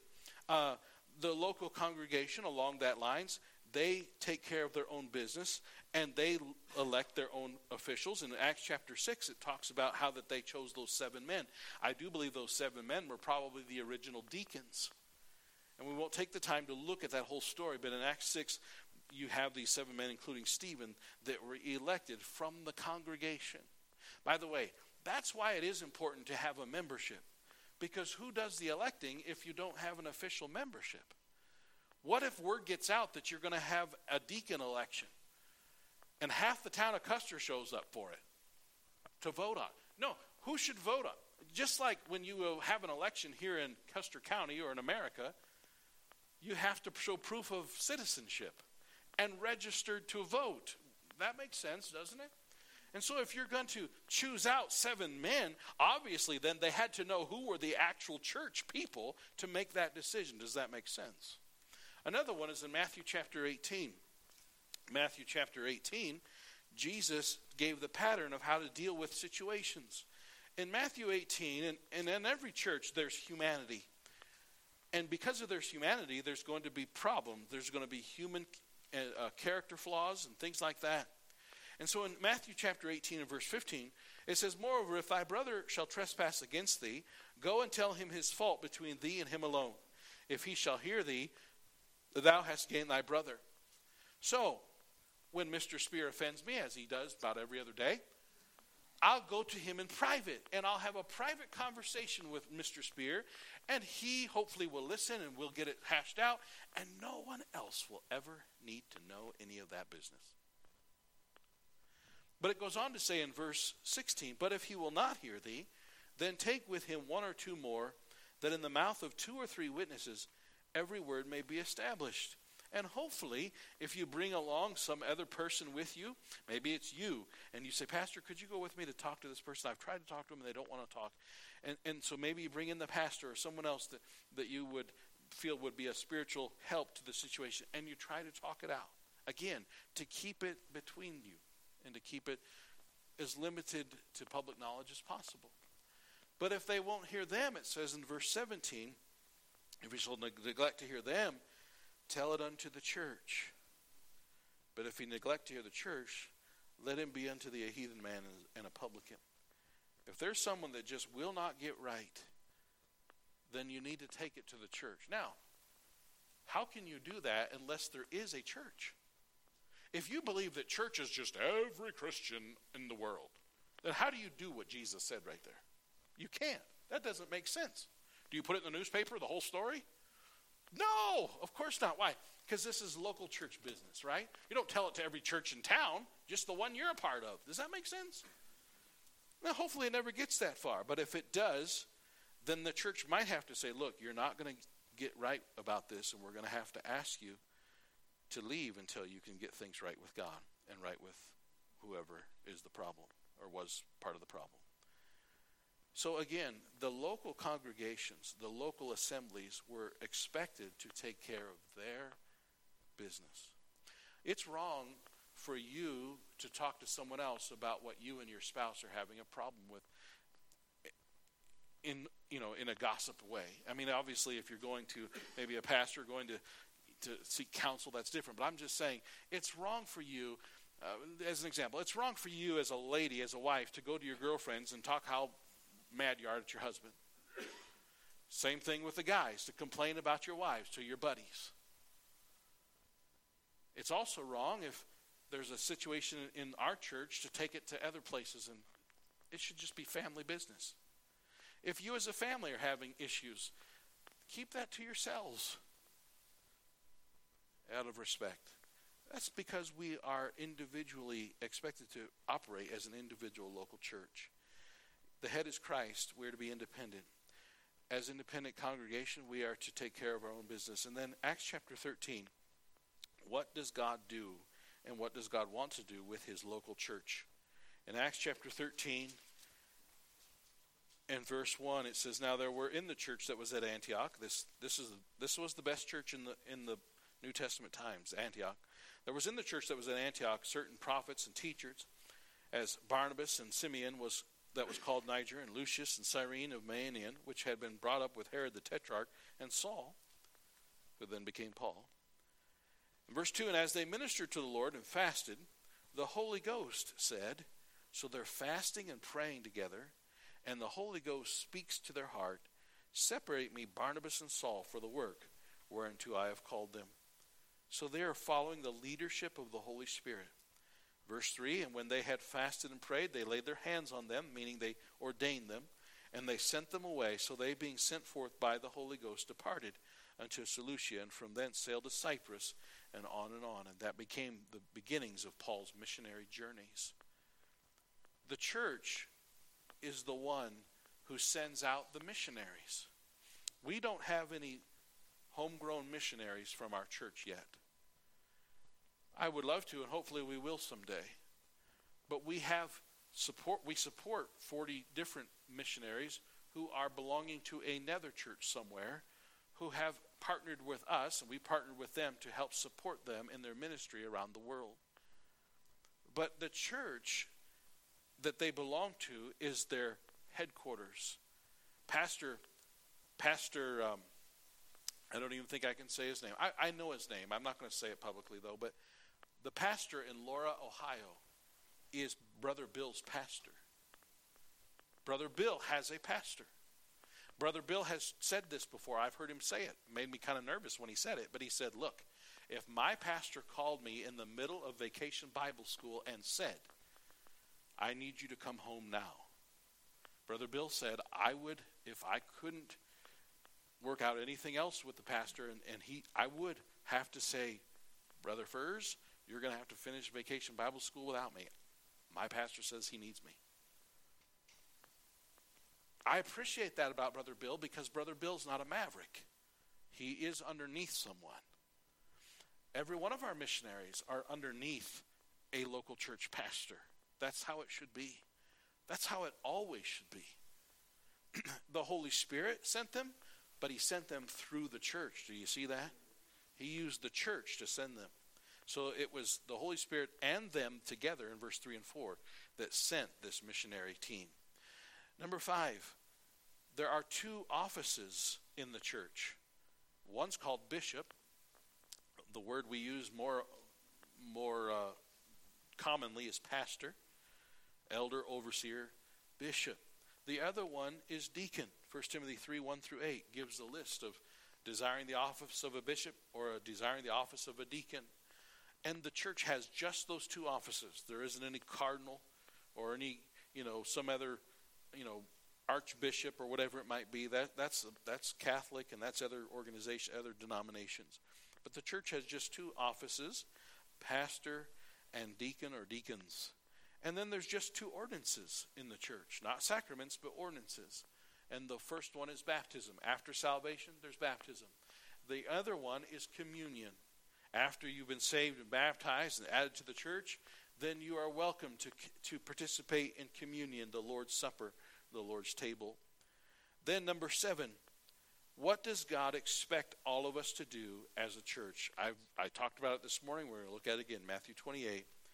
the local congregation along that lines, they take care of their own business, and they elect their own officials. In Acts chapter 6, it talks about how that they chose those 7 men. I do believe those 7 men were probably the original deacons. And we won't take the time to look at that whole story, but in Acts 6, you have these 7 men, including Stephen, that were elected from the congregation. By the way, that's why it is important to have a membership. Because who does the electing if you don't have an official membership? What if word gets out that you're going to have a deacon election and half the town of Custer shows up for it to vote on? No, who should vote on? Just like when you have an election here in Custer County or in America, you have to show proof of citizenship and registered to vote. That makes sense, doesn't it? And so if you're going to choose out 7 men, obviously then they had to know who were the actual church people to make that decision. Does that make sense? Another one is in Matthew chapter 18. Matthew chapter 18, Jesus gave the pattern of how to deal with situations. In Matthew 18, and in every church, there's humanity. And because of their humanity, there's going to be problems. There's going to be human character flaws and things like that. And so in Matthew chapter 18 and verse 15, it says, moreover, if thy brother shall trespass against thee, go and tell him his fault between thee and him alone. If he shall hear thee, thou hast gained thy brother. So, when Mr. Spear offends me, as he does about every other day, I'll go to him in private, and I'll have a private conversation with Mr. Spear, and he hopefully will listen, and we'll get it hashed out, and no one else will ever need to know any of that business. But it goes on to say in verse 16, but if he will not hear thee, then take with him 1 or 2 more, that in the mouth of 2 or 3 witnesses every word may be established. And hopefully, if you bring along some other person with you, maybe it's you, and you say, Pastor, could you go with me to talk to this person? I've tried to talk to them, and they don't want to talk. And so maybe you bring in the pastor or someone else that you would feel would be a spiritual help to the situation, and you try to talk it out. Again, to keep it between you and to keep it as limited to public knowledge as possible. But if they won't hear them, it says in verse 17, if he shall neglect to hear them, tell it unto the church. But if he neglect to hear the church, let him be unto thee a heathen man and a publican. If there's someone that just will not get right, then you need to take it to the church. Now, how can you do that unless there is a church? If you believe that church is just every Christian in the world, then how do you do what Jesus said right there? You can't. That doesn't make sense. Do you put it in the newspaper, the whole story? No, of course not. Why? Because this is local church business, right? You don't tell it to every church in town, just the one you're a part of. Does that make sense? Now, hopefully it never gets that far. But if it does, then the church might have to say, look, you're not going to get right about this, and we're going to have to ask you to leave until you can get things right with God and right with whoever is the problem or was part of the problem. So again, the local congregations, the local assemblies were expected to take care of their business. It's wrong for you to talk to someone else about what you and your spouse are having a problem with in a gossip way. I mean, obviously, if you're going to maybe a pastor going to seek counsel, that's different. But I'm just saying it's wrong for you, as an example, it's wrong for you as a lady, as a wife, to go to your girlfriends and talk how mad you are at your husband. Same thing with the guys, to complain about your wives to your buddies. It's also wrong if there's a situation in our church to take it to other places, and it should just be family business. If you as a family are having issues, keep that to yourselves out of respect. That's because we are individually expected to operate as an individual local church. The head is Christ. We're to be independent. As independent congregation, we are to take care of our own business. And then Acts chapter 13. What does God do and what does God want to do with his local church? In Acts chapter 13 and verse 1, it says, "Now there were in the church that was at Antioch," this was the best church in the New Testament times, Antioch. "There was in the church that was at Antioch certain prophets and teachers, as Barnabas and Simeon that was called Niger, and Lucius and Cyrene of Manaen, which had been brought up with Herod the Tetrarch, and Saul, who then became Paul." In verse 2, "And as they ministered to the Lord and fasted, the Holy Ghost said," so they're fasting and praying together, "and the Holy Ghost speaks to their heart, separate me Barnabas and Saul for the work whereunto I have called them." So they are following the leadership of the Holy Spirit. Verse 3, "And when they had fasted and prayed, they laid their hands on them," meaning they ordained them, "and they sent them away. So they, being sent forth by the Holy Ghost, departed unto Seleucia, and from thence sailed to Cyprus, and on and on." And that became the beginnings of Paul's missionary journeys. The church is the one who sends out the missionaries. We don't have any homegrown missionaries from our church yet. I would love to, and hopefully we will someday. But we support 40 different missionaries who are belonging to another church somewhere, who have partnered with us, and we partnered with them to help support them in their ministry around the world. But the church that they belong to is their headquarters. Pastor, I don't even think I can say his name. I know his name. I'm not going to say it publicly, though. But the pastor in Laura, Ohio, is Brother Bill's pastor. Brother Bill has a pastor. Brother Bill has said this before. I've heard him say it. It made me kind of nervous when he said it. But he said, "Look, if my pastor called me in the middle of Vacation Bible School and said, 'I need you to come home now,' Brother Bill said, I would, if I couldn't work out anything else with the pastor, I would have to say, 'Brother Furs, you're going to have to finish Vacation Bible School without me. My pastor says he needs me.'" I appreciate that about Brother Bill, because Brother Bill's not a maverick. He is underneath someone. Every one of our missionaries are underneath a local church pastor. That's how it should be. That's how it always should be. The Holy Spirit sent them, but he sent them through the church. Do you see that? He used the church to send them. So it was the Holy Spirit and them together in verse 3 and 4 that sent this missionary team. Number 5, there are 2 offices in the church. One's called bishop. The word we use more commonly is pastor, elder, overseer, bishop. The other one is deacon. 1 Timothy 3, 1 through 8 gives the list of desiring the office of a bishop or desiring the office of a deacon. And the church has just those 2 offices. There isn't any cardinal or any, some other, archbishop or whatever it might be. That's Catholic, and that's other denominations. But the church has just 2 offices, pastor and deacon or deacons. And then there's just 2 ordinances in the church, not sacraments, but ordinances. And the first one is baptism. After salvation, there's baptism. The other one is communion. After you've been saved and baptized and added to the church, then you are welcome to participate in communion, the Lord's Supper, the Lord's table. Then number 7, what does God expect all of us to do as a church? I talked about it this morning. We're going to look at it again, Matthew 28.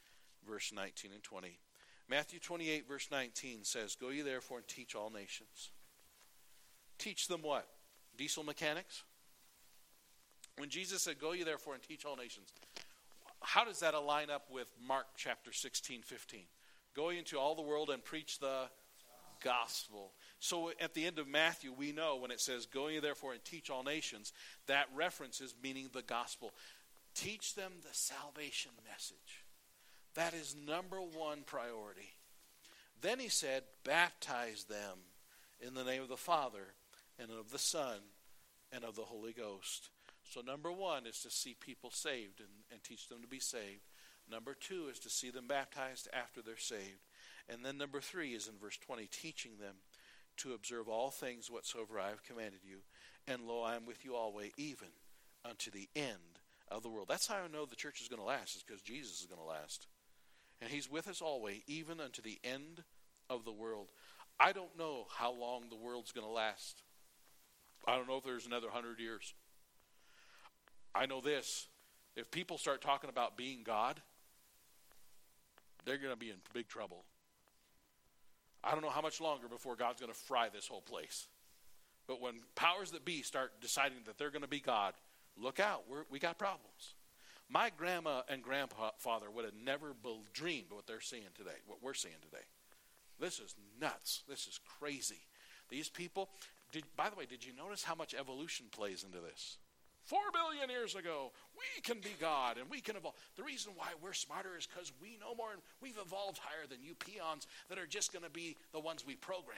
verse 19 and 20. Matthew 28, verse 19 says, "Go ye therefore and teach all nations." Teach them what? Diesel mechanics? When Jesus said, "Go ye therefore and teach all nations," how does that align up with Mark chapter 16, 15? Go into all the world and preach the gospel. So at the end of Matthew, we know when it says, "Go ye therefore and teach all nations," that reference is meaning the gospel. Teach them the salvation message. That is number one priority. Then he said, baptize them in the name of the Father and of the Son and of the Holy Ghost. So number one is to see people saved and teach them to be saved. Number two is to see them baptized after they're saved. And then number three is in verse 20, teaching them to observe all things whatsoever I have commanded you. And lo, I am with you always, even unto the end of the world. That's how I know the church is going to last, is because Jesus is going to last. And he's with us always, even unto the end of the world. I don't know how long the world's going to last. I don't know if there's another 100 years. I know this. If people start talking about being God, they're going to be in big trouble. I don't know how much longer before God's going to fry this whole place. But when powers that be start deciding that they're going to be God, look out. We got problems. My grandma and grandfather would have never dreamed what they're seeing today, what we're seeing today. This is nuts. This is crazy. These people, by the way, did you notice how much evolution plays into this? 4 billion years ago, we can be God and we can evolve. The reason why we're smarter is because we know more and we've evolved higher than you peons that are just going to be the ones we program.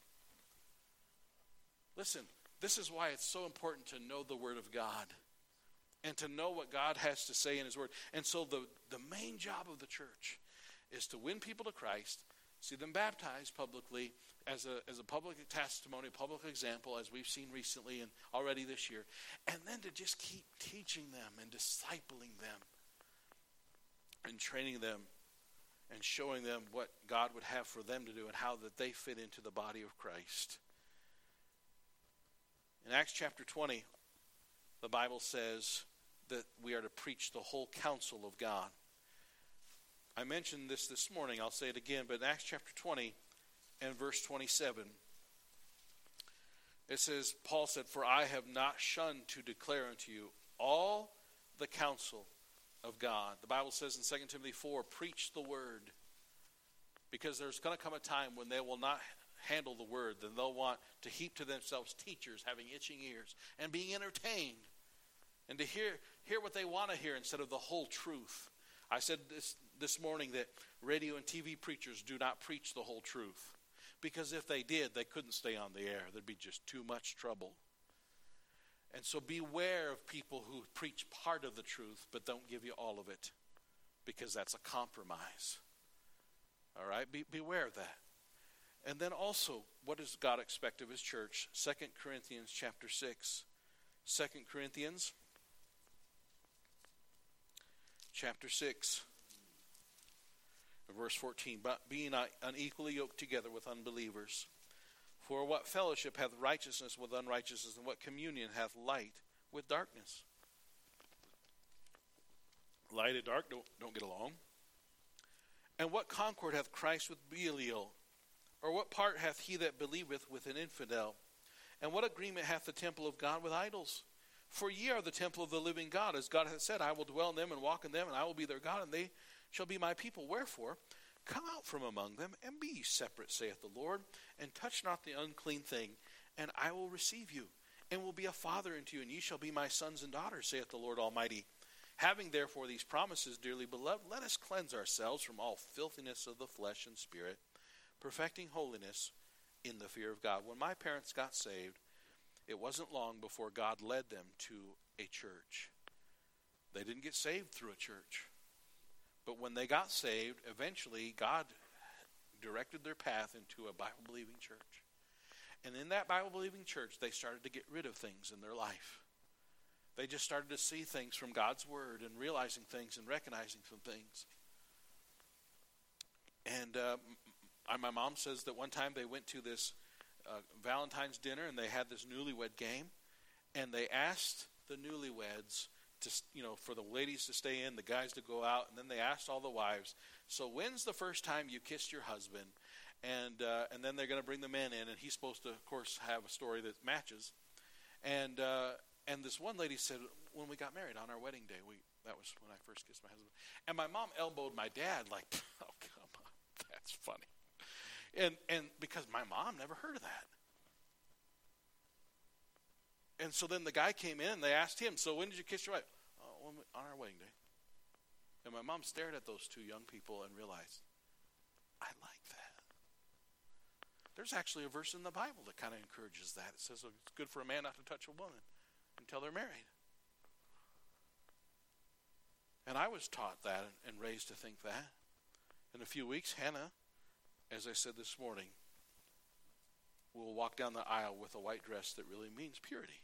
Listen, this is why it's so important to know the Word of God and to know what God has to say in His Word. And so the main job of the church is to win people to Christ, see them baptized publicly as a public testimony, public example, as we've seen recently and already this year, and then to just keep teaching them and discipling them and training them and showing them what God would have for them to do and how that they fit into the body of Christ. In Acts chapter 20, the Bible says that we are to preach the whole counsel of God. I mentioned this morning, I'll say it again, but in Acts chapter 20 and verse 27, it says, Paul said, "For I have not shunned to declare unto you all the counsel of God." The Bible says in 2 Timothy 4, preach the word. Because there's going to come a time when they will not handle the word, then they'll want to heap to themselves teachers having itching ears and being entertained and to hear what they want to hear instead of the whole truth. I said this morning that radio and TV preachers do not preach the whole truth. Because if they did, they couldn't stay on the air. There'd be just too much trouble. And so beware of people who preach part of the truth but don't give you all of it. Because that's a compromise. All right? Beware of that. And then also, what does God expect of His church? 2 Corinthians chapter 6. 2 Corinthians chapter 6. Verse 14, "But be not unequally yoked together with unbelievers. For what fellowship hath righteousness with unrighteousness, and what communion hath light with darkness?" Light and dark don't get along. "And what concord hath Christ with Belial? Or what part hath he that believeth with an infidel? And what agreement hath the temple of God with idols? For ye are the temple of the living God, as God hath said, I will dwell in them and walk in them, and I will be their God, and they shall be my people. Wherefore, come out from among them, and be ye separate, saith the Lord, and touch not the unclean thing, and I will receive you, and will be a father unto you, and ye shall be my sons and daughters, saith the Lord Almighty. Having therefore these promises, dearly beloved, let us cleanse ourselves from all filthiness of the flesh and spirit, perfecting holiness in the fear of God." When my parents got saved, it wasn't long before God led them to a church. They didn't get saved through a church. But when they got saved, eventually God directed their path into a Bible-believing church. And in that Bible-believing church, they started to get rid of things in their life. They just started to see things from God's Word and realizing things and recognizing some things. And my mom says that one time they went to this Valentine's dinner and they had this newlywed game. And they asked the newlyweds for the ladies to stay in, the guys to go out, and then they asked all the wives, so when's the first time you kissed your husband? And then they're going to bring the men in, and he's supposed to, of course, have a story that matches. And this one lady said, when we got married on our wedding day, that was when I first kissed my husband. And my mom elbowed my dad like, oh, come on, that's funny. And because my mom never heard of that. And so then the guy came in and they asked him, so when did you kiss your wife? Oh, on our wedding day. And my mom stared at those two young people and realized, I like that. There's actually a verse in the Bible that kind of encourages that. It says it's good for a man not to touch a woman until they're married. And I was taught that and raised to think that. In a few weeks, Hannah, as I said this morning, will walk down the aisle with a white dress that really means purity.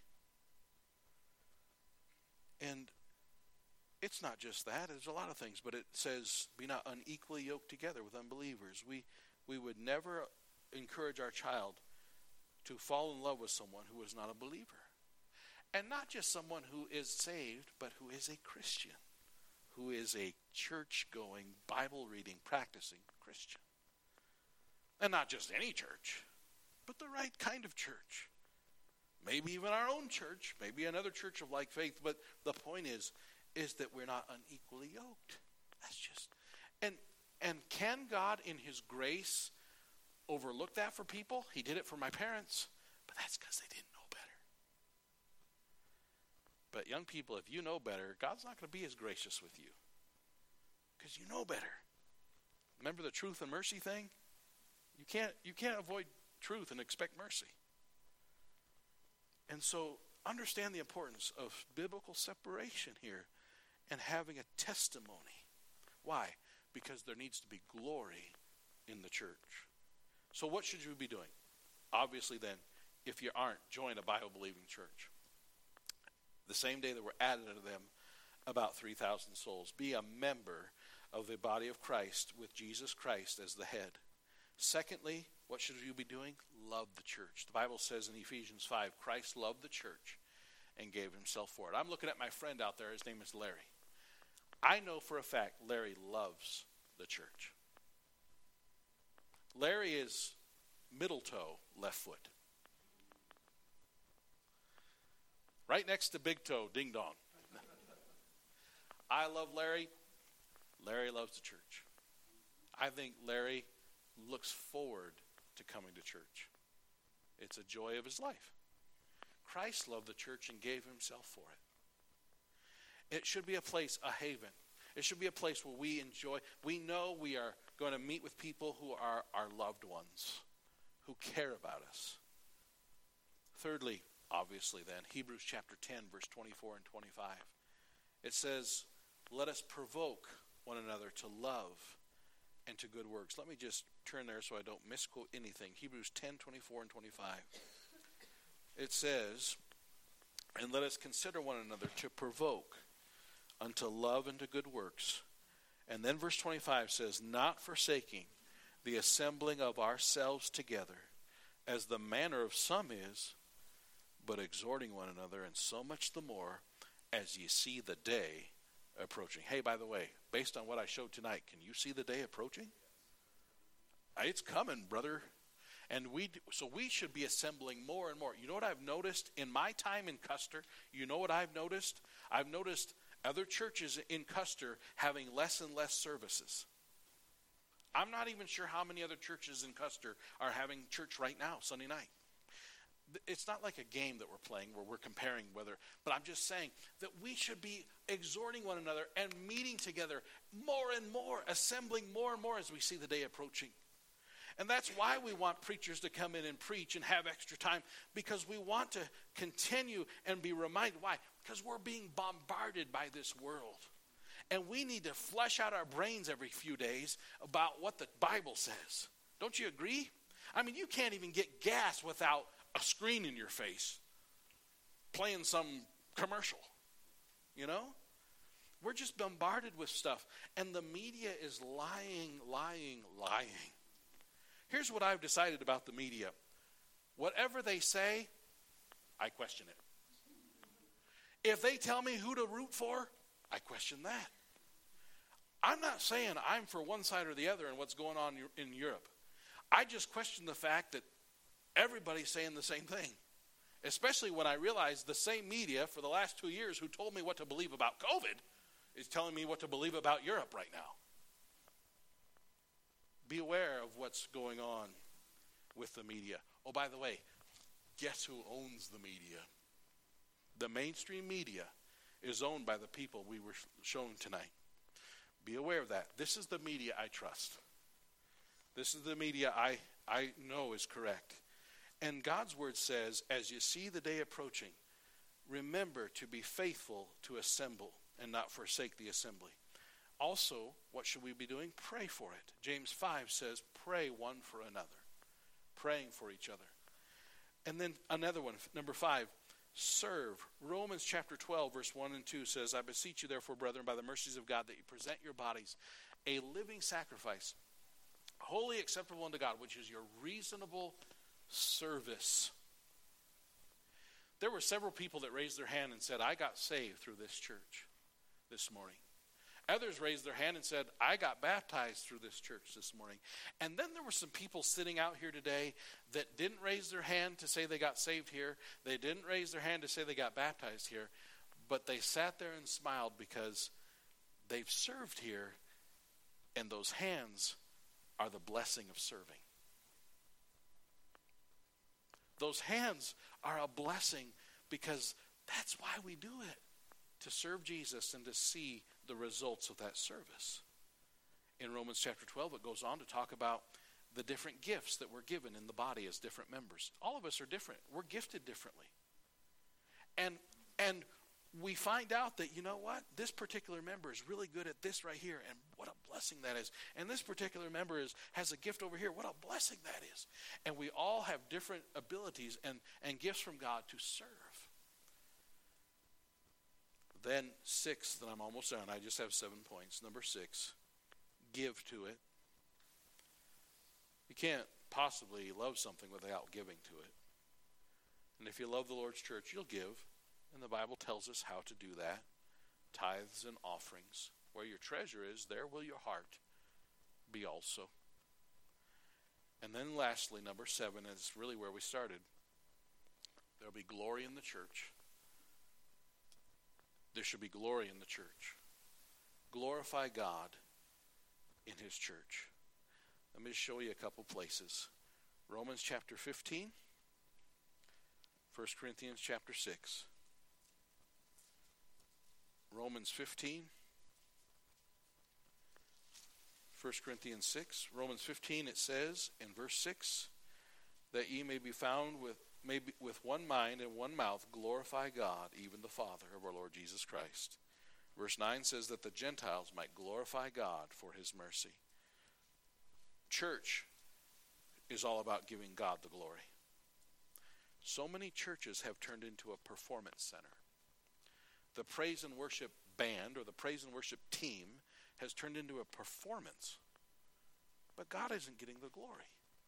And it's not just that. There's a lot of things. But it says, be not unequally yoked together with unbelievers. We would never encourage our child to fall in love with someone who is not a believer. And not just someone who is saved, but who is a Christian. Who is a church-going, Bible-reading, practicing Christian. And not just any church, but the right kind of church. Maybe even our own church, maybe another church of like faith, but the point is that we're not unequally yoked. That's just, and can God in his grace overlook that for people? He did it for my parents, but that's because they didn't know better. But young people, if you know better, God's not going to be as gracious with you because you know better. Remember the truth and mercy thing? You can't avoid truth and expect mercy. And so understand the importance of biblical separation here and having a testimony. Why? Because there needs to be glory in the church. So what should you be doing? Obviously then, if you aren't, join a Bible-believing church. The same day that we're added to them, about 3,000 souls. Be a member of the body of Christ with Jesus Christ as the head. Secondly, what should you be doing? Love the church. The Bible says in Ephesians 5, Christ loved the church and gave himself for it. I'm looking at my friend out there. His name is Larry. I know for a fact Larry loves the church. Larry is middle toe, left foot. Right next to big toe, ding dong. I love Larry. Larry loves the church. I think Larry looks forward to coming to church. It's a joy of his life. Christ loved the church and gave himself for it. It should be a place, a haven. It should be a place where we enjoy. We know we are going to meet with people who are our loved ones, who care about us. Thirdly, obviously then, Hebrews chapter 10, verse 24 and 25. It says, let us provoke one another to love and to good works. Let me just turn there so I don't misquote anything. Hebrews 10, 24 and 25. It says, and let us consider one another to provoke unto love and to good works. And then verse 25 says, not forsaking the assembling of ourselves together, as the manner of some is, but exhorting one another, and so much the more as ye see the day approaching. Hey, by the way, based on what I showed tonight, can you see the day approaching? It's coming, brother. And we should be assembling more and more. You know what I've noticed in my time in Custer? You know what I've noticed? I've noticed other churches in Custer having less and less services. I'm not even sure how many other churches in Custer are having church right now, Sunday night. It's not like a game that we're playing where we're comparing whether, but I'm just saying that we should be exhorting one another and meeting together more and more, assembling more and more as we see the day approaching. And that's why we want preachers to come in and preach and have extra time, because we want to continue and be reminded. Why? Because we're being bombarded by this world. And we need to flesh out our brains every few days about what the Bible says. Don't you agree? I mean, you can't even get gas without a screen in your face playing some commercial. You know? We're just bombarded with stuff. And the media is lying. Here's what I've decided about the media. Whatever they say, I question it. If they tell me who to root for, I question that. I'm not saying I'm for one side or the other in what's going on in Europe. I just question the fact that everybody's saying the same thing. Especially when I realize the same media for the last 2 years who told me what to believe about COVID is telling me what to believe about Europe right now. Be aware of what's going on with the media. Oh, by the way, guess who owns the media? The mainstream media is owned by the people we were shown tonight. Be aware of that. This is the media I trust. This is the media I know is correct. And God's word says, as you see the day approaching, remember to be faithful to assemble and not forsake the assembly. Also, what should we be doing? Pray for it. James 5 says, pray one for another. Praying for each other. And then another one, number 5, serve. Romans chapter 12, verse 1 and 2 says, I beseech you therefore, brethren, by the mercies of God, that you present your bodies a living sacrifice, wholly acceptable unto God, which is your reasonable service. There were several people that raised their hand and said, I got saved through this church this morning. Others raised their hand and said, I got baptized through this church this morning. And then there were some people sitting out here today that didn't raise their hand to say they got saved here. They didn't raise their hand to say they got baptized here. But they sat there and smiled because they've served here, and those hands are the blessing of serving. Those hands are a blessing because that's why we do it, to serve Jesus and to see the results of that service. In Romans chapter 12, it goes on to talk about the different gifts that we're given in the body as different members. All of us are different. We're gifted differently. And we find out that, you know what? This particular member is really good at this right here, and what a blessing that is. And this particular member has a gift over here. What a blessing that is. And we all have different abilities and gifts from God to serve. Then 6, and I'm almost done. I just have 7 points. Number 6, give to it. You can't possibly love something without giving to it. And if you love the Lord's church, you'll give. And the Bible tells us how to do that. Tithes and offerings. Where your treasure is, there will your heart be also. And then lastly, number 7, and it's really where we started. There will be glory in the church. There should be glory in the church. Glorify God in his church. Let me just show you a couple places. Romans chapter 15. 1 Corinthians chapter 6. Romans 15. 1 Corinthians 6. Romans 15, it says in verse 6, that ye may be found with one mind and one mouth glorify God, even the Father of our Lord Jesus Christ. Verse 9 says that the Gentiles might glorify God for his mercy. Church is all about giving God the glory. So many churches have turned into a performance center. The praise and worship band or the praise and worship team has turned into a performance. But God isn't getting the glory.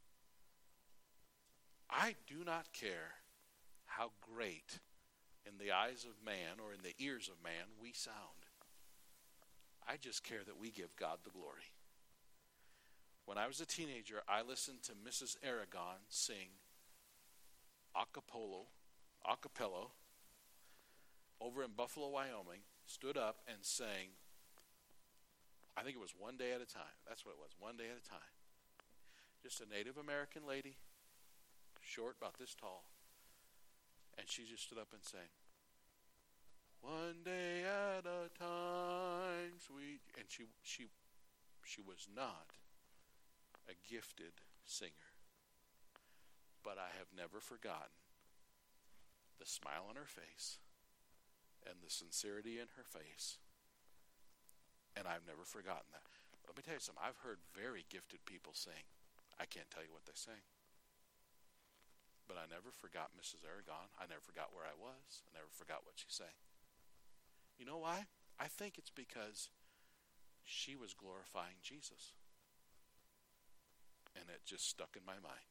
I do not care how great in the eyes of man or in the ears of man we sound. I just care that we give God the glory. When I was a teenager, I listened to Mrs. Aragon sing a cappella over in Buffalo, Wyoming, stood up and sang, I think it was One Day at a Time. That's what it was, One Day at a Time. Just a Native American lady, short, about this tall. And she just stood up and sang, one day at a time, sweet. And she was not a gifted singer. But I have never forgotten the smile on her face and the sincerity in her face. And I've never forgotten that. Let me tell you something. I've heard very gifted people sing. I can't tell you what they sang. But I never forgot Mrs. Aragon. I never forgot where I was. I never forgot what she sang. You know why? I think it's because she was glorifying Jesus. And it just stuck in my mind.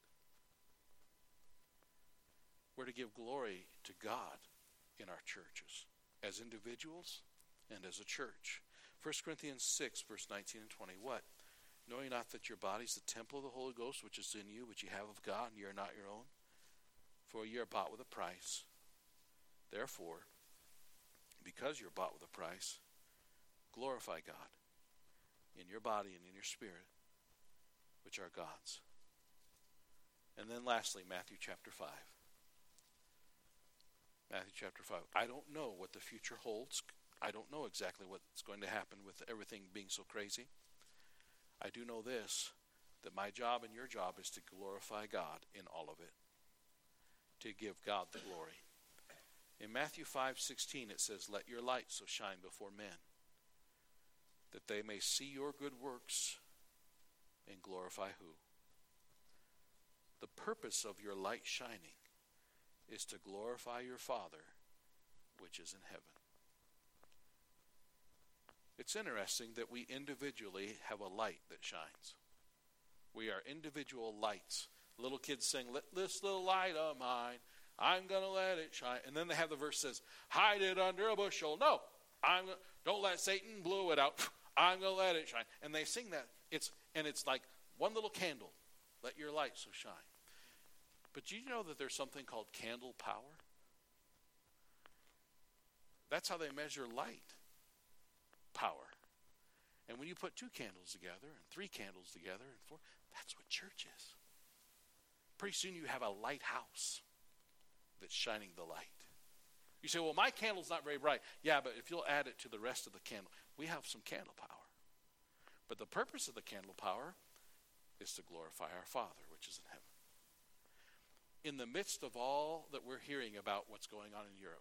We're to give glory to God in our churches. as individuals and as a church. 1 Corinthians 6, verse 19 and 20. What? Knowing not that your body is the temple of the Holy Ghost, which is in you, which you have of God, and ye are not your own? For ye are bought with a price. Therefore, because you're bought with a price, glorify God in your body and in your spirit, which are God's. And then lastly, Matthew chapter 5. Matthew chapter 5. I don't know what the future holds. I don't know exactly what's going to happen with everything being so crazy. I do know this, that my job and your job is to glorify God in all of it, to give God the glory. In Matthew 5:16 it says, let your light so shine before men, that they may see your good works and glorify who? The purpose of your light shining is to glorify your Father which is in heaven. It's interesting that we individually have a light that shines. We are individual lights. Little kids sing, let this little light of mine, I'm going to let it shine. And then they have the verse says, hide it under a bushel. No, don't let Satan blow it out. I'm going to let it shine. And they sing that. It's like one little candle. Let your light so shine. But do you know that there's something called candle power? That's how they measure light power. And when you put 2 candles together and 3 candles together and 4, that's what church is. Pretty soon you have a lighthouse that's shining the light. You say, well, my candle's not very bright. Yeah, but if you'll add it to the rest of the candle, we have some candle power. But the purpose of the candle power is to glorify our Father, which is in heaven. In the midst of all that we're hearing about what's going on in Europe,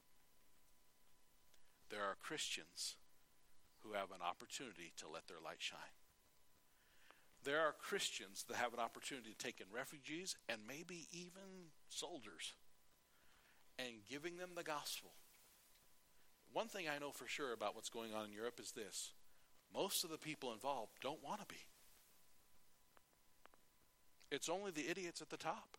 there are Christians who have an opportunity to let their light shine. There are Christians that have an opportunity to take in refugees and maybe even soldiers and giving them the gospel. One thing I know for sure about what's going on in Europe is this. Most of the people involved don't want to be. It's only the idiots at the top.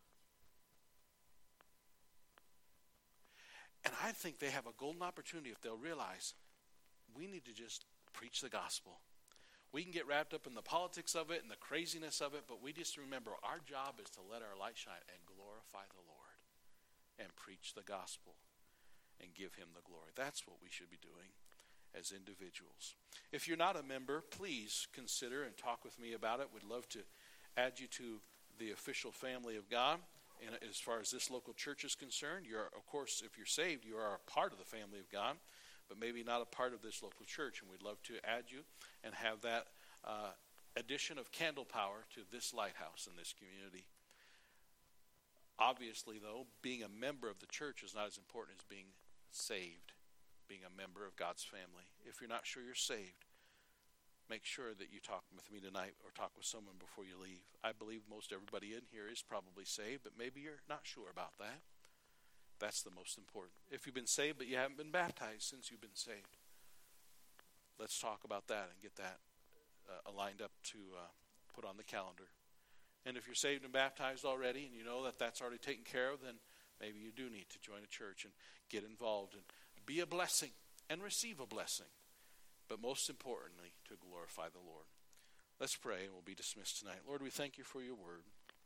And I think they have a golden opportunity if they'll realize we need to just preach the gospel. We can get wrapped up in the politics of it and the craziness of it, but we just remember our job is to let our light shine and glorify the Lord and preach the gospel and give him the glory. That's what we should be doing as individuals. If you're not a member, please consider and talk with me about it. We'd love to add you to the official family of God. And as far as this local church is concerned, you're, of course, if you're saved, you are a part of the family of God, but maybe not a part of this local church. And we'd love to add you and have that addition of candle power to this lighthouse in this community. Obviously, though, being a member of the church is not as important as being saved, being a member of God's family. If you're not sure you're saved, make sure that you talk with me tonight or talk with someone before you leave. I believe most everybody in here is probably saved, but maybe you're not sure about that. That's the most important. If you've been saved but you haven't been baptized since you've been saved, let's talk about that and get that lined up to put on the calendar. And if you're saved and baptized already and you know that that's already taken care of, then maybe you do need to join a church and get involved and be a blessing and receive a blessing. But most importantly, to glorify the Lord. Let's pray and we'll be dismissed tonight. Lord, we thank you for your word.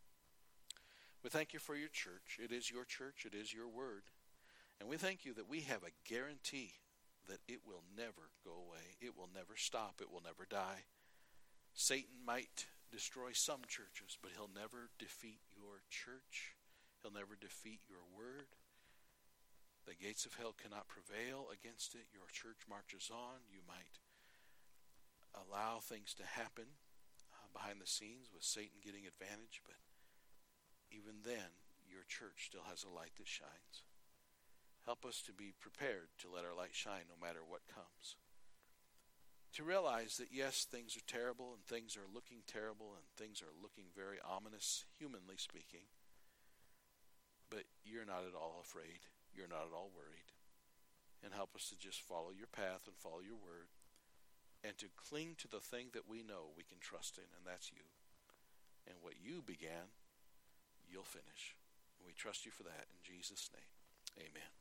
We thank you for your church. It is your church. It is your word. And we thank you that we have a guarantee that it will never go away. It will never stop. It will never die. Satan might destroy some churches, but he'll never defeat your church. He'll never defeat your word. The gates of hell cannot prevail against it. Your church marches on. You might allow things to happen behind the scenes with Satan getting advantage, but even then, your church still has a light that shines. Help us to be prepared to let our light shine no matter what comes. To realize that yes, things are terrible and things are looking terrible and things are looking very ominous, humanly speaking, but you're not at all afraid. You're not at all worried. And help us to just follow your path and follow your word and to cling to the thing that we know we can trust in, and that's you. And what you began, you'll finish. And we trust you for that in Jesus' name. Amen.